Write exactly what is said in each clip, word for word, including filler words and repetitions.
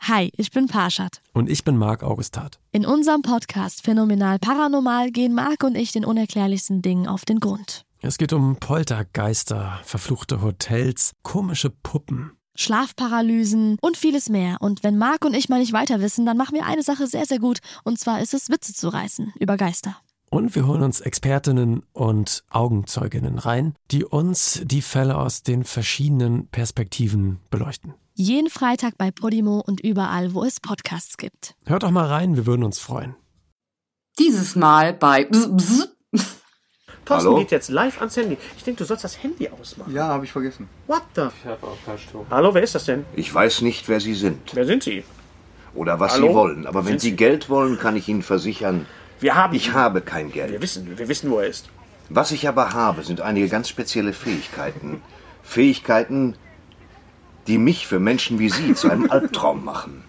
Hi, ich bin Parshad. Und ich bin Marc Augustat. In unserem Podcast Phänomenal Paranormal gehen Marc und ich den unerklärlichsten Dingen auf den Grund. Es geht um Poltergeister, verfluchte Hotels, komische Puppen, Schlafparalysen und vieles mehr. Und wenn Marc und ich mal nicht weiter wissen, dann machen wir eine Sache sehr, sehr gut. Und zwar ist es, Witze zu reißen über Geister. Und wir holen uns Expertinnen und Augenzeuginnen rein, die uns die Fälle aus den verschiedenen Perspektiven beleuchten. Jeden Freitag bei Podimo und überall, wo es Podcasts gibt. Hört doch mal rein, wir würden uns freuen. Dieses Mal bei Bzz, Bzz. Thorsten Hallo? geht jetzt live ans Handy. Ich denke, du sollst das Handy ausmachen. Ja, habe ich vergessen. What the? Ich habe auch kein Strom. Hallo, wer ist das denn? Ich weiß nicht, wer Sie sind Wer sind Sie? oder was Hallo? Sie wollen. Aber wenn Sind Sie Sie- Geld wollen, kann ich Ihnen versichern, Wir haben ich ihn. habe kein Wir Geld. wissen, wir wissen, wo er ist. Was ich aber habe, sind einige ganz spezielle Fähigkeiten. Fähigkeiten, die mich für Menschen wie Sie zu einem Albtraum machen.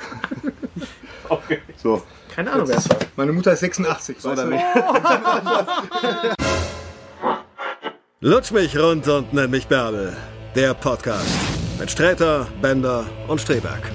Okay. So, Keine Ahnung, wer es war. Meine Mutter ist sechsundachtzig. so weißt dann du? nicht. Lutsch mich rund und nenn mich Bärbel. Der Podcast mit Sträter, Bender und Streberg.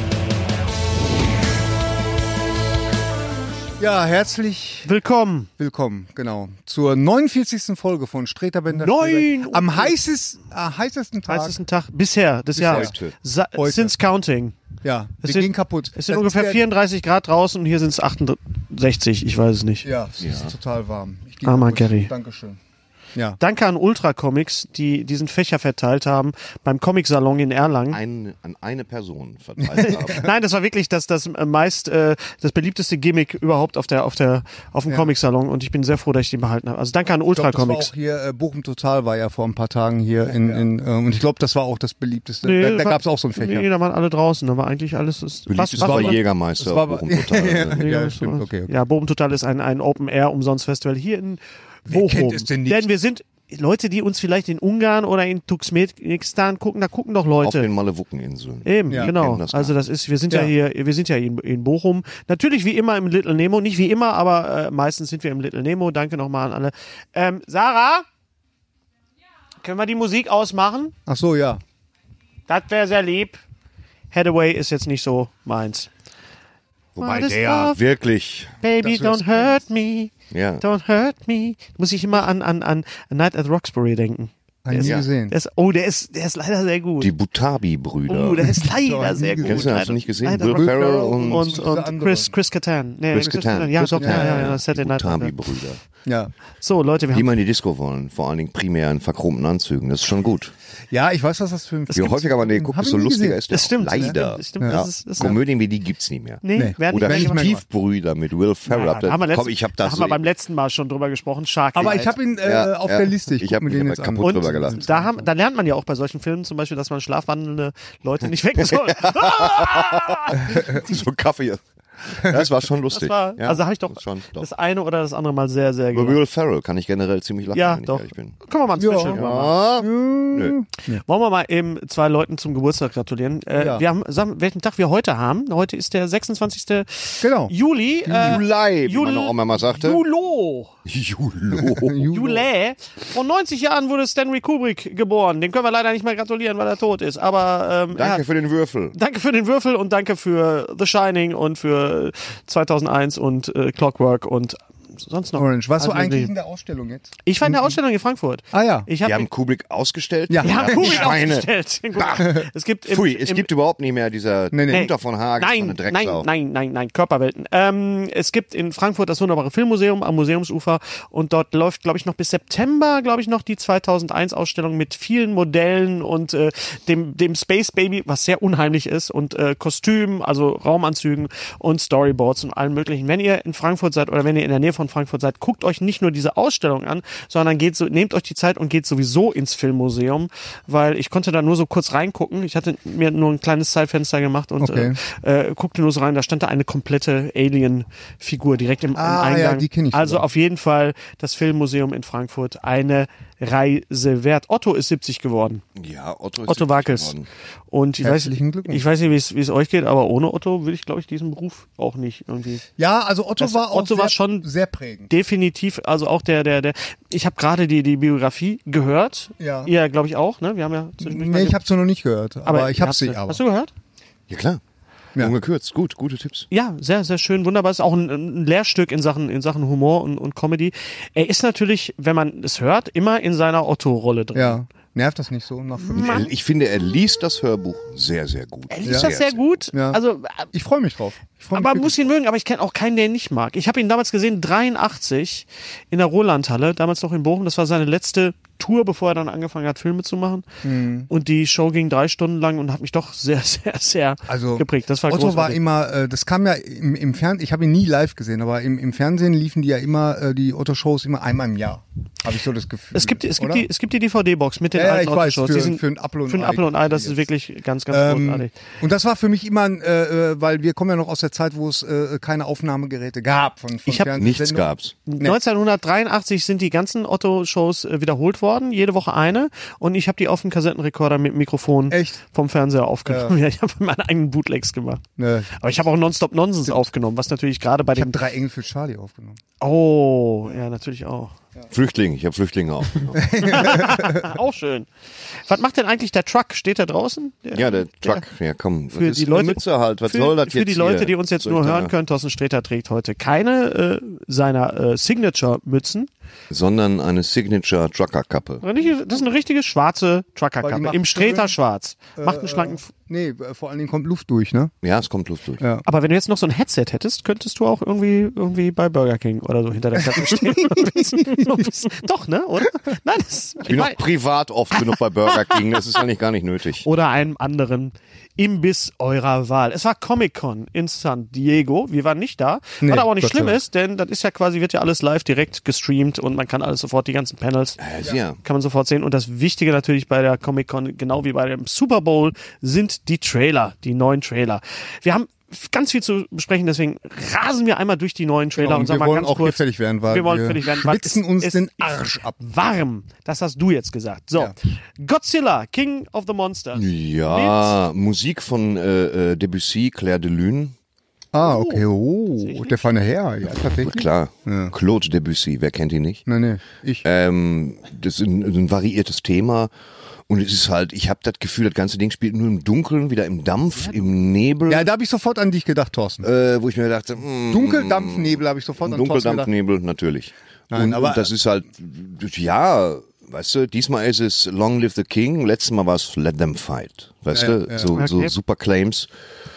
Ja, herzlich Willkommen. willkommen, genau, zur neunundvierzigsten Folge von Streter Bender. Neun- Streberg. Am heißes, äh, heißesten Tag. Heißesten Tag bisher des Jahres. Heute. Sa- Heute. Since counting. Ja, wir sind- gehen kaputt. Es sind Das ungefähr ist der- vierunddreißig Grad draußen und hier sind es achtundsechzig. Ich weiß es nicht. Ja, es ist total warm. Ich gehe Armer kaputt. Gary. Dankeschön. Ja. Danke an Ultra Comics, die diesen Fächer verteilt haben beim Comic-Salon in Erlangen. Ein, an eine Person verteilt haben. Nein, das war wirklich das, das äh, meist äh, das beliebteste Gimmick überhaupt auf der auf der auf dem Ja. Comic-Salon und ich bin sehr froh, dass ich den behalten habe. Also danke an Ich Ultra glaub, das war Comics. auch hier, äh, Bochum Total war ja vor ein paar Tagen hier in, in ähm, und ich glaube, das war auch das beliebteste. Nee, da da war- gab es auch so ein Fächer. Nee, da waren alle draußen. Da war eigentlich alles. Ist, Beliebt war Jägermeister. Das war- Bochum Total. Ja, Nee, ja, das stimmt, war- okay, okay. Ja, Bochum Total ist ein, ein Open-Air-Umsonst-Festival hier in Bochum. kennt es denn nicht? Denn wir sind Leute, die uns vielleicht in Ungarn oder in Turkmenistan gucken, da gucken doch Auf Leute. den Malevucken-Inseln. Eben, Ja, genau. kennen das Also gar das ist, wir sind ja, Ja. hier, wir sind ja in, in Bochum. Natürlich wie immer im Little Nemo, nicht wie immer, aber äh, meistens sind wir im Little Nemo. Danke nochmal an alle. Ähm, Sarah? Können wir die Musik ausmachen? Ach so, ja. Das wäre sehr lieb. Hathaway ist jetzt nicht so meins. Wobei What is der love? wirklich, Baby, Das wär's- don't hurt me. ja. Don't hurt me. Muss ich immer an, an, an A Night at Roxbury denken. Hab ich nie Ja. gesehen. Der ist, oh, der ist, der ist leider sehr gut. Die Butabi-Brüder. Oh, der ist leider Doch, sehr nie gut. Kennst du, hast du nicht gesehen? Leider- Will Ferrell und, und, Diese und andere. Chris, Chris Kattan. Nee, Chris Kattan. Ja, Chris doch, ja, Kattan, ja, ja, das hätte die Night at- Butabi-Brüder. Ja. So, Leute, wir Die haben mal in die Disco wollen, vor allen Dingen primär in verchromten Anzügen. Das ist schon gut. Ja, ich weiß, was das für ein Je häufiger man den guckt, Hab ich desto nie lustiger gesehen. ist der. Das stimmt. auch. Leider. Das stimmt, Ja. das ist- das ist- Komödien wie die gibt's nicht mehr. Nee, Nee. werden Oder die nicht mehr gemacht. Stiefbrüder mit Will Ferrell. Ja, Habt da ihr- haben wir Komm, letzten- ich hab da das haben wir beim letzten Mal schon drüber gesprochen. Shark Aber Night. ich habe ihn äh, Ja, auf ja. der Liste. Ich, Ich guck hab mir mich den aber jetzt an. kaputt drüber gelacht. Da, haben, da lernt man ja auch bei solchen Filmen zum Beispiel, dass man schlafwandelnde Leute nicht wecken soll. So Kaffee. Das war schon lustig. Das war, ja, also habe ich doch das schon, doch. das eine oder das andere Mal sehr, sehr Über gelacht. Will Ferrell kann ich generell ziemlich lachen, Ja, wenn doch. ich ehrlich bin. Können wir mal ein Special Ja. machen. Nö. Wollen wir mal eben zwei Leuten zum Geburtstag gratulieren. Äh, Ja. Wir haben, sagen, welchen Tag wir heute haben. Heute ist der sechsundzwanzigste Genau. Juli. Äh, Juli, wie Jul- meine Oma mal sagte. Julo. Julo. Juli. Vor neunzig Jahren wurde Stanley Kubrick geboren. Den können wir leider nicht mehr gratulieren, weil er tot ist. Aber ähm, er Danke hat, für den Würfel. danke für den Würfel und danke für The Shining und für zweitausendeins und äh, Clockwork und sonst noch. Orange. Warst du Alles eigentlich Mögliche. in der Ausstellung jetzt? Ich war in der Ausstellung in Frankfurt. Ah ja. Ich Die hab haben Kubrick ausgestellt. Ja. Wir haben Ja, Kubrick Schweine. ausgestellt. Es gibt im, Pfui, es im, gibt überhaupt nicht mehr dieser Nee, nee. Gunther von Hagen, so eine Nein, Drecksau. nein, nein, nein, nein, Körperwelten. Ähm, es gibt in Frankfurt das wunderbare Filmmuseum am Museumsufer und dort läuft, glaube ich, noch bis September, glaube ich, noch die zweitausendeins Ausstellung mit vielen Modellen und äh, dem, dem Space Baby, was sehr unheimlich ist und äh, Kostümen, also Raumanzügen und Storyboards und allem möglichen. Wenn ihr in Frankfurt seid oder wenn ihr in der Nähe von Frankfurt seid, guckt euch nicht nur diese Ausstellung an, sondern geht so, nehmt euch die Zeit und geht sowieso ins Filmmuseum, weil ich konnte da nur so kurz reingucken. Ich hatte mir nur ein kleines Zeitfenster gemacht und Okay. äh, äh, guckte nur so rein. Da stand da eine komplette Alien-Figur direkt im, Ah, im Eingang. ja, die kenn ich also sogar. auf jeden Fall das Filmmuseum in Frankfurt eine Reise wert. Otto ist siebzig geworden. Ja, Otto ist Otto siebzig Wakes. geworden. Und ich weiß, Herzlichen Glückwunsch. ich weiß nicht, wie es- wie es euch geht, aber ohne Otto würde ich, glaube ich, diesen Beruf auch nicht irgendwie. Ja, also Otto Das- war auch Otto sehr, war schon- sehr prägend. Definitiv, also auch der, der, der. Ich habe gerade die, die Biografie gehört. Ja. Ihr, glaube ich, auch, ne? Wir haben ja zwischendurch mal Nee, ich ge- habe es noch nicht gehört, aber, ich ihr habe habt's- sie aber. Hast du gehört? Ja, klar. Ja. Ungekürzt, gut, gute Tipps. Ja, sehr, sehr schön, wunderbar. Ist auch ein, ein Lehrstück in Sachen, in Sachen Humor und, und Comedy. Er ist natürlich, wenn man es hört, immer in seiner Otto-Rolle drin. Ja. Nervt das nicht so nach fünf Jahren? Ich finde, er liest das Hörbuch sehr, sehr gut. Er liest ja. das sehr gut. Ja. Also, ich freue mich drauf. Ich freu mich aber muss ihn mögen, aber ich kenne auch keinen, der ihn nicht mag. Ich habe ihn damals gesehen, dreiundachtzig in der Rolandhalle, damals noch in Bochum. Das war seine letzte Tour, bevor er dann angefangen hat, Filme zu machen. Mhm. Und die Show ging drei Stunden lang und hat mich doch sehr, sehr, sehr also, geprägt. Das war Otto großartig. war immer, äh, das kam ja im, im Fernsehen, ich habe ihn nie live gesehen, aber im, im Fernsehen liefen die ja immer, äh, die Otto-Shows immer einmal im Jahr. Habe ich so das Gefühl. Es gibt, es gibt, die, es gibt die D V D-Box mit den ja, alten ja, ich weiß, Otto-Shows. für, Die sind für ein Apfel und für ein Ei. Apfel und Ei, das ist wirklich ganz, ganz ähm, großartig. Und das war für mich immer, äh, äh, weil wir kommen ja noch aus der Zeit, wo es äh, keine Aufnahmegeräte gab. Von, von ich hab, nichts gab's. Nee. neunzehnhundertdreiundachtzig sind die ganzen Otto-Shows äh, wiederholt worden, jede Woche eine. Und ich habe die auf dem Kassettenrekorder mit Mikrofon Echt? vom Fernseher aufgenommen. Ja. Ja, ich habe meine eigenen Bootlegs gemacht. Nee. Aber ich habe auch Nonstop Nonsense aufgenommen, was natürlich gerade bei ich den... Ich habe drei Engel für Charlie aufgenommen. Oh, ja, natürlich auch. Ja. Flüchtlinge, ich habe Flüchtlinge aufgenommen. Auch schön. Was macht denn eigentlich der Truck? Steht der draußen? Der, ja, der Truck, der, ja komm. Für die Leute, Mütze halt, was für, soll das für jetzt die Leute, hier? die uns jetzt nur hören können, Thorsten Sträter trägt heute keine äh, seiner äh, Signature-Mützen. Sondern eine Signature Trucker-Kappe. Das ist eine richtige schwarze Trucker-Kappe. Im Sträter schwarz. Macht einen schlanken... Äh, nee, vor allen Dingen kommt Luft durch, ne? Ja, es kommt Luft durch. Ja. Aber wenn du jetzt noch so ein Headset hättest, könntest du auch irgendwie irgendwie bei Burger King oder so hinter der Kasse stehen. Doch, ne? Oder? Nein, das ich bin auch privat oft genug bei Burger King, das ist eigentlich gar nicht nötig. Oder einem anderen Imbiss eurer Wahl. Es war Comic-Con in San Diego. Wir waren nicht da. Nee, was aber auch nicht Gott schlimm sei Dank. ist, denn das ist ja quasi, wird ja alles live direkt gestreamt und man kann alles sofort, die ganzen Panels, äh, ja. kann man sofort sehen. Und das Wichtige natürlich bei der Comic-Con, genau wie bei dem Super Bowl, sind die Trailer, die neuen Trailer. Wir haben ganz viel zu besprechen, deswegen rasen wir einmal durch die neuen Trailer Genau, und und sagen wir mal wollen ganz auch kurz, hier fertig werden, weil wir wollen wir fertig werden, schwitzen es, uns es den ist Arsch ab. Warm, das hast du jetzt gesagt. So, Ja. Godzilla, King of the Monsters. Ja, Musik von äh, äh, Debussy, Claire de Lune. Ah, okay, oh, der feine Herr, ja, tatsächlich. Klar, Ja. Claude Debussy, wer kennt ihn nicht? Nee, nee, ich. Ähm, das ist ein, ein variiertes Thema. Und es ist halt, ich habe das Gefühl, das ganze Ding spielt nur im Dunkeln, wieder im Dampf, im Nebel. Ja, da habe ich sofort an dich gedacht, Thorsten. Äh, wo ich mir dachte, mh, Dunkeldampfnebel habe ich sofort an Thorsten gedacht. Dunkeldampfnebel, natürlich. Nein, und, aber- und das ist halt, ja, weißt du, diesmal ist es Long Live the King, letztes Mal war es Let Them Fight. Weißt Ja, du, ja. so, so Okay. super Claims.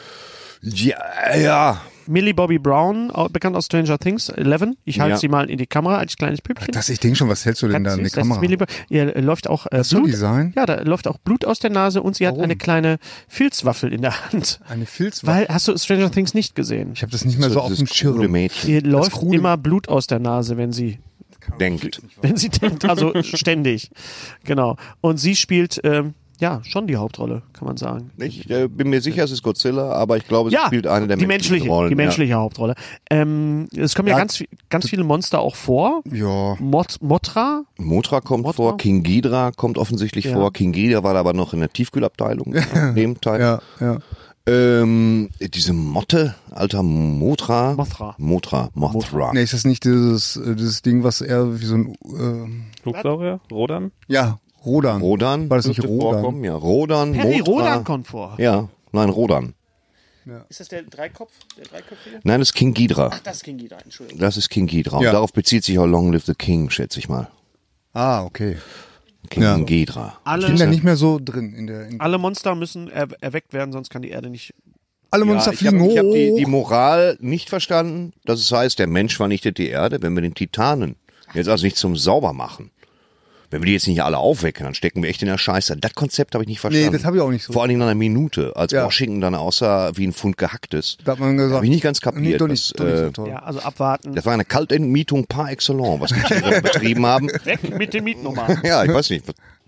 Ja, ja. Millie Bobby Brown, au- bekannt aus Stranger Things, Eleven. Ich halte Ja. sie mal in die Kamera als kleines Püppchen. Das, ich denke schon, was hältst du denn Ganz da in die süß, das ist Kamera? Millie Bo- Ihr äh, läuft auch äh, Das soll Blut. die sein? Ja, da läuft auch Blut aus der Nase und sie hat Warum? eine kleine Filzwaffel in der Hand. Eine Filzwaffe. Weil, hast du Stranger Things nicht gesehen? Ich habe das nicht mehr so, auf das dem krude Schirm. Mädchen Ihr läuft krude- immer Blut aus der Nase, wenn sie, denkt. wenn sie denkt, also ständig. Genau. Und sie spielt, ähm, ja, schon die Hauptrolle, kann man sagen. Ich äh, bin mir sicher, es ist Godzilla, aber ich glaube, sie Ja, spielt eine der die menschlichen menschliche, Rollen. die menschliche Hauptrolle. Ähm, es kommen ja, Ja, ganz, vi- ganz viele Monster auch vor. Ja. Mot Mothra, Ja. Mothra kommt Mothra? vor, King Ghidra kommt offensichtlich Ja. vor. King Ghidra war aber noch in der Tiefkühlabteilung, in dem Teil. Ja, ja. Ähm, diese Motte, alter Mothra. Mothra. Mothra, Mothra. Nee, ist das nicht dieses, äh, dieses Ding, was eher wie so ein, äh, Flugsaurier? Rodan? ja, Rodan. Rodan. War das nicht dürfte Rodan? vorkommen, ja. Rodan, Perry Mothra. Rodan kommt vor. Ja, nein, Rodan. Ist das der Dreikopf, der Dreiköpfige? Nein, das ist King Ghidra. Ach, das ist King Ghidra, Entschuldigung. Das ist King Ghidra. Und Ja. darauf bezieht sich auch Long Live the King, schätze ich mal. Ah, okay. King Ja. Ghidra. Ich bin da Alle, nicht mehr so drin in der. In alle Monster müssen er erweckt werden, sonst kann die Erde nicht. alle Monster Ja, ich fliegen habe hoch. hab die, die Moral nicht verstanden, dass es heißt, der Mensch vernichtet die Erde, wenn wir den Titanen jetzt also nicht zum Saubermachen. Wenn wir die jetzt nicht alle aufwecken, dann stecken wir echt in der Scheiße. Das Konzept habe ich nicht verstanden. Nee, das habe ich auch nicht so. Vor allen Dingen nach einer Minute, als Ja. Washington dann aussah wie ein Pfund Gehacktes. Da hat man gesagt, Habe ich nicht ganz nee, kapiert. doch das, nicht, doch nicht äh, so toll. Ja, also abwarten. das war eine Kaltentmietung par excellence, was die Tiere betrieben haben. Weg mit dem Mietnummer. Ja, ich weiß nicht.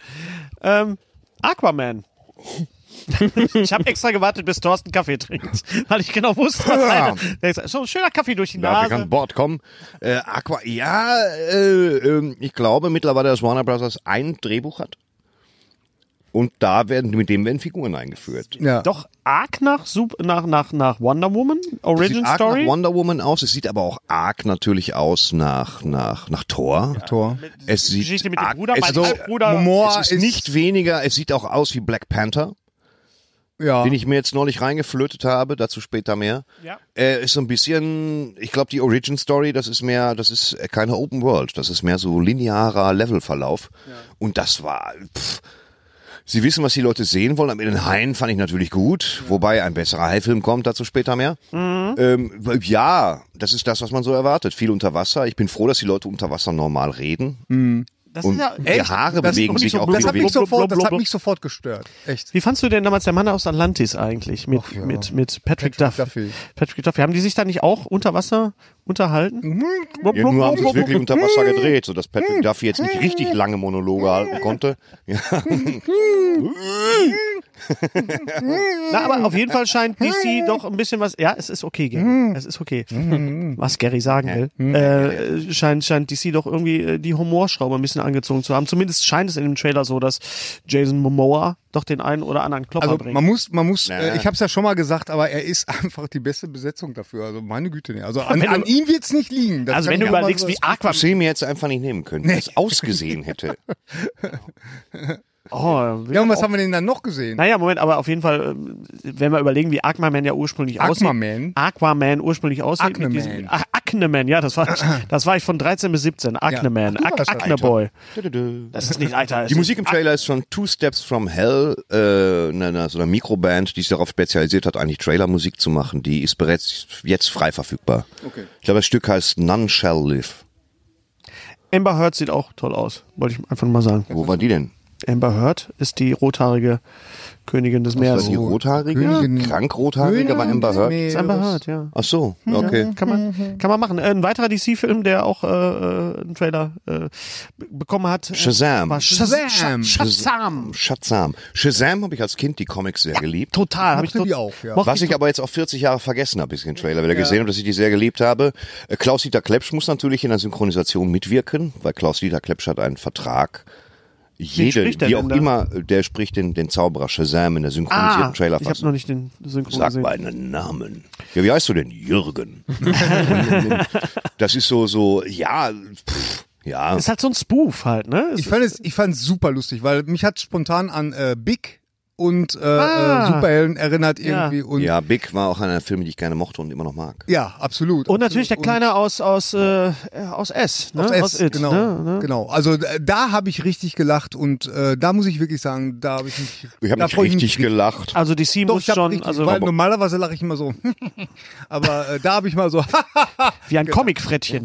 ähm, Aquaman. Ich habe extra gewartet, bis Thorsten Kaffee trinkt, weil ich genau wusste, was Ja. eine, so ein schöner Kaffee durch die Darf ich Nase. an Bord kommen? Äh, Aqua, ja, äh, ähm, ich glaube mittlerweile, dass Warner Brothers ein Drehbuch hat. Und da werden, mit dem werden Figuren eingeführt. Ja. Doch arg nach, Sup- nach, nach, nach Wonder Woman, Origin Sieht arg Story. nach Wonder Woman aus. Es sieht aber auch arg natürlich aus nach, nach, nach Thor. Tor. Es sieht Geschichte mit dem arg, Bruder, es, mein also, Halbbruder. Humor es ist nicht weniger, es sieht auch aus wie Black Panther. Ja. den ich mir jetzt neulich reingeflötet habe, dazu später mehr. Ja. Äh, ist so ein bisschen, ich glaube, die Origin Story, das ist mehr, das ist keine Open World, das ist mehr so linearer Levelverlauf. Ja. Und das war, pff, Sie wissen, was die Leute sehen wollen. Am Ende den Haien fand ich natürlich gut, ja. Wobei ein besserer Haifilm kommt, dazu später mehr. Mhm. Ähm, ja, das ist das, was man so erwartet. Viel unter Wasser. Ich bin froh, dass die Leute unter Wasser normal reden. Mhm. Das und ist ja, die echt? Haare das bewegen sich so, auch das viel. hat, mich sofort, das hat mich sofort gestört. Echt. Wie fandst du denn damals der Mann aus Atlantis eigentlich mit, Ach ja. mit, mit Patrick, Patrick Duff? Duffy. Patrick Duffy. Haben die sich da nicht auch unter Wasser unterhalten? Ja, nur haben sie es wirklich unter Wasser gedreht, sodass Patrick Duffy jetzt nicht richtig lange Monologe halten konnte. Ja. Na, aber auf jeden Fall scheint D C doch ein bisschen was. Ja, es ist okay, Gary. Es ist okay. Was Gary sagen will. Äh, scheint, scheint D C doch irgendwie äh, die Humorschraube ein bisschen angezogen zu haben. Zumindest scheint es in dem Trailer so, dass Jason Momoa doch den einen oder anderen Klopper Also bringt. man muss, man muss, Naja. äh, ich habe es ja schon mal gesagt, aber er ist einfach die beste Besetzung dafür. Also meine Güte, nee. Also an, Wenn du- an ihm wird's nicht liegen. Das also kann wenn du ich auch mal überlegst, so- wie Aquaman. Sie mir jetzt einfach nicht nehmen können, wie es ausgesehen hätte. Oh, Ja, und was haben wir denn dann noch gesehen? Naja, Moment, aber auf jeden Fall, ähm, wenn wir überlegen, wie Aquaman ja ursprünglich aussieht. Aquaman? Aquaman ursprünglich aussieht. Acneman. Mit diesem, Ach, Acneman, ja, das war, das war ich von dreizehn bis siebzehn. Acneman, Ach, du warst Acne Boy. Alter. Das ist nicht Alter. Die Musik im Trailer ist von Two Steps from Hell, äh, einer, so einer Mikroband, die sich darauf spezialisiert hat, eigentlich Trailermusik zu machen. Die ist bereits jetzt frei verfügbar. Okay. Ich glaube, das Stück heißt None Shall Live. Amber Heard sieht auch toll aus, wollte ich einfach mal sagen. Wo war die denn? Amber Heard ist die rothaarige Königin des Was war Meeres. die rothaarige? Königin- Krank-rothaarige war Amber Heard? Das ist Amber Heard, ja. Ach so, okay. Kann man, kann man machen. Äh, Ein weiterer D C-Film, der auch äh, äh, einen Trailer äh, be- bekommen hat. äh, Shazam. War Shazam. Shazam. Shazam. Shazam. Shazam habe ich als Kind die Comics sehr geliebt. Total. Hab ich Mochte die tot- auch, ja. mochte Was ich aber jetzt auch vierzig Jahre vergessen habe, bis ich den Trailer wieder gesehen habe, dass ich die sehr geliebt habe. Äh, Klaus-Dieter Klepsch muss natürlich in der Synchronisation mitwirken, weil Klaus-Dieter Klepsch hat einen Vertrag. Jede, spricht der wie denn auch da? immer, der spricht den, den Zauberer Shazam in der synchronisierten Ah, ich habe Trailerfassung. noch nicht den Synchron Sag gesehen. meinen Namen. Ja, wie heißt du denn? Jürgen. Das ist so, so, ja, pff, ja. Ist halt so ein Spoof halt, ne? Es Ich fand es, ich fand es super lustig, weil mich hat spontan an äh, Big und äh, Ah. äh, Superhelden erinnert Ja. irgendwie und ja, Ja, Big war auch einer der Filme, die ich gerne mochte und immer noch mag. absolut. Und natürlich der absolut. Kleine aus aus äh, aus S, ne? Aus S, It, genau, ne? ne? genau. Also äh, da habe ich richtig gelacht und äh, da muss ich wirklich sagen, da habe ich mich. Ich habe da nicht freu ich mich richtig gelacht. Also D C Doch, muss ich hab schon, richtig, also weil normalerweise lache ich immer so, aber äh, da habe ich mal so. wie ein Comicfrettchen.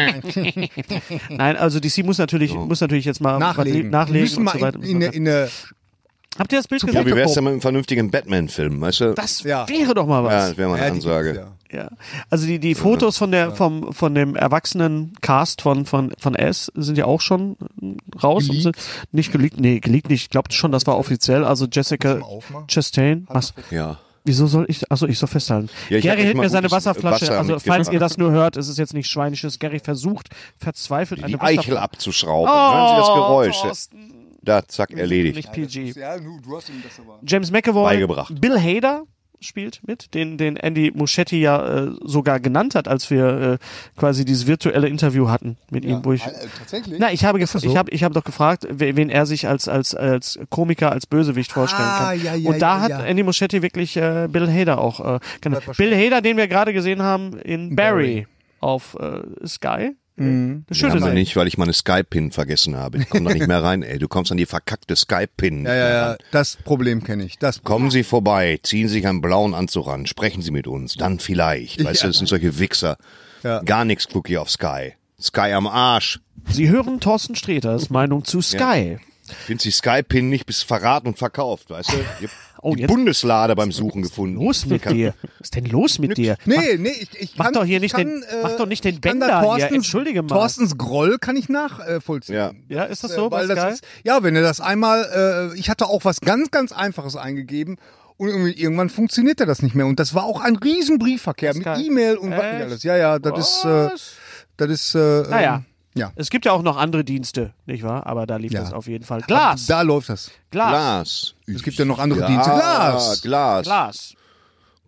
Nein, also D C muss natürlich muss natürlich jetzt mal nachlegen. was nachlegen Müssen und mal so weiter. in, in, der- in der Habt ihr das Bild Ja, gesehen? wie wär's denn mit einem vernünftigen Batman-Film, weißt du? Das Ja. wäre doch mal Ja, was. das wäre mal eine ja, die Ansage. gibt's, ja. Ja. Also die die Fotos von der vom von dem erwachsenen Cast von von von S sind ja auch schon raus und sind nicht geleakt. Nee, geleakt nicht. Ich glaube schon, das war offiziell. Also Jessica mal aufmachen? Chastain. Was? Ja. Wieso soll ich, also ich soll festhalten. Ja, ich hab Gary euch hält mal mir seine gutes Wasserflasche, Wasser also falls mitgebracht. ihr das nur hört, ist es jetzt nicht schweinisches. Gary versucht verzweifelt Die eine Eichel Wasserflasche. abzuschrauben. Hören Sie das Geräusch? Oh, Thorsten. Da, zack, erledigt. Nicht P G. Ja, du, du hast ihm das aber. James McAvoy, Beigebracht. Bill Hader spielt mit, den den Andy Muschietti ja äh, sogar genannt hat, als wir äh, quasi dieses virtuelle Interview hatten mit ihm, wo ich Äh, tatsächlich? Na, ich habe gefragt, ich habe ich habe doch gefragt, we- wen er sich als als als Komiker, als Bösewicht vorstellen Ah, kann. ja, ja, Und da ja, hat ja. Andy Muschietti wirklich äh, Bill Hader auch äh, genannt. Bill Hader, den wir gerade gesehen haben in Barry, auf äh, Sky. Mhm. Eine Ich schöne habe Serie. nicht, weil ich meine Skype-Pin vergessen habe. Ich komme da nicht mehr rein, ey. Du kommst an die verkackte Skype-Pin. Ja, ja, ja, das Problem kenne ich. Das Kommen Sie vorbei, ziehen sich einen blauen Anzug an, sprechen Sie mit uns, dann vielleicht. Weißt du, das sind solche Wichser. Ja. Gar nichts Cookie auf Sky. Sky am Arsch. Sie hören Thorsten Sträters Meinung zu Sky. Find Sie Sky-Pin nicht bis verraten und verkauft, weißt du? Ich hab Oh, die jetzt- Bundeslade beim Suchen gefunden. Los mit dir. Was ist denn los mit dir? Nee, nee, ich, ich mach kann, doch hier ich nicht kann, den- äh, mach doch nicht den ich kann da Bender hier, Thorstens, entschuldige mal. Thorstens Groll kann ich nachvollziehen. Ja. Ja, ist das so bei Weil das Sky? ist, ja, wenn er das einmal, äh, ich hatte auch was ganz, ganz Einfaches eingegeben und irgendwie irgendwann funktionierte das nicht mehr. Und das war auch ein riesen Briefverkehr mit Sky. E-Mail und was nicht Echt? alles. Ja, ja, das ist, äh, Was? das ist, äh, Naja. ähm, ja. Es gibt ja auch noch andere Dienste, nicht wahr? Aber da lief Ja. das auf jeden Fall. Glas. Da läuft das. Glas. Glas. Es gibt ja noch andere Ja, Dienste. Glas. Glas. Glas.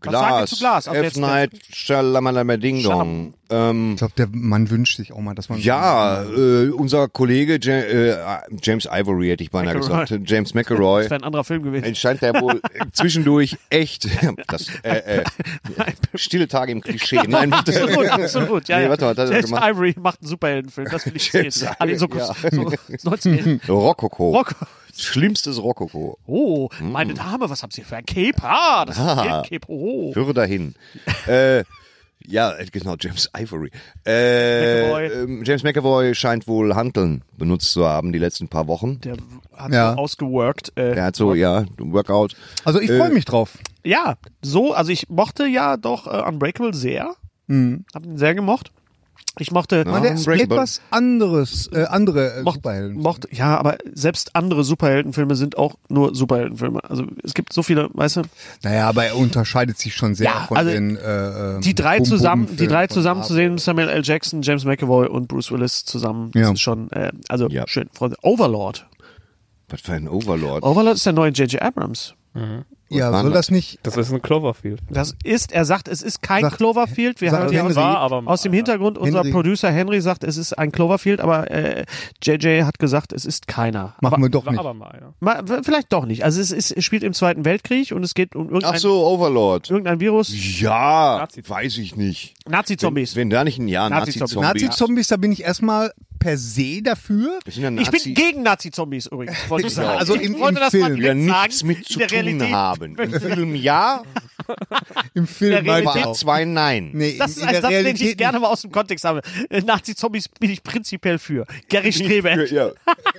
Glas, zu Glas? Also F. jetzt- Night Shyamalan Ding Dong. Ähm, Ich glaube, der Mann wünscht sich auch mal, dass man... ja, äh, unser Kollege Ja- äh, James Ivory, hätte ich beinahe McElroy. gesagt. James McElroy. Das wäre ein anderer Film gewesen. Entscheint der wohl zwischendurch echt das, äh, äh, stille Tage im Klischee. Nein, warte. Absolut, absolut. Ja, Nee, ja. warte mal, das hat er James gemacht. Ivory macht einen Superheldenfilm, das will ich sehen. James Alle so, ja. so neunzig Rokoko. Rock. Schlimmstes Rokoko. Oh, meine Dame, was haben Sie für ein Cape? Ah, das ist ein Ah. Cape. Oh. Führe dahin. äh, ja, äh, genau, James Ivory. Äh, McAvoy. ähm, James McAvoy scheint wohl Hanteln benutzt zu haben die letzten paar Wochen. Der hat Ja. so ausgeworkt. Äh, Er hat so, ja, Workout. Also ich freue mich drauf. Ja, so, also ich mochte ja doch äh, Unbreakable sehr. Mhm. Hab ihn sehr gemocht. Ich mochte, Ja. Aber der ist Unbreakable. etwas anderes, äh, andere äh, mocht, Superhelden. mochte, ja, aber selbst andere Superheldenfilme sind auch nur Superheldenfilme. Also es gibt so viele, weißt du, Naja, aber er unterscheidet sich schon sehr Ja, von also den äh, die drei Bum-Bum-Filmen zusammen, die drei von zusammen Marvel. zu sehen, Samuel L. Jackson, James McAvoy und Bruce Willis zusammen, das Ja. ist schon, äh, also Ja. schön. Freunde. Overlord. Was für ein Overlord. Overlord ist der neue J J. Abrams. Ja, waren soll das nicht... Das ist ein Cloverfield. Das ist, er sagt, es ist kein Sagt- Cloverfield. Wir sagt haben ja Henry. aus, War aber mal. aus dem Hintergrund, unser Henry. Producer Henry sagt, es ist ein Cloverfield, aber äh, J J hat gesagt, es ist keiner. Machen wir doch War nicht. aber mal, ja. Ma, vielleicht doch nicht. Also es, ist, es spielt im Zweiten Weltkrieg und es geht um irgendein, Ach so, Overlord. irgendein Virus. Ja, Nazi- weiß ich nicht. Nazi-Zombies. Wenn, wenn da nicht ein Ja, Nazi-Zombies. Nazi-Zombie. Nazi-Zombies, da bin ich erstmal per se dafür. Wir sind ja Ich Nazis, bin gegen Nazi-Zombies übrigens, wollte ich sagen. Also ich im- wollte im das Film, mal die ja direkt nichts sagen. mit In zu der tun Realität, haben. Im Film ja, Im Film Der meine ich Part auch. zwei nein. Nee, Das in, ist in ein der Satz, den Realität ich gerne mal aus dem Kontext habe. Äh, Nazi-Zombies bin ich prinzipiell für. Gary Strebe, Ja.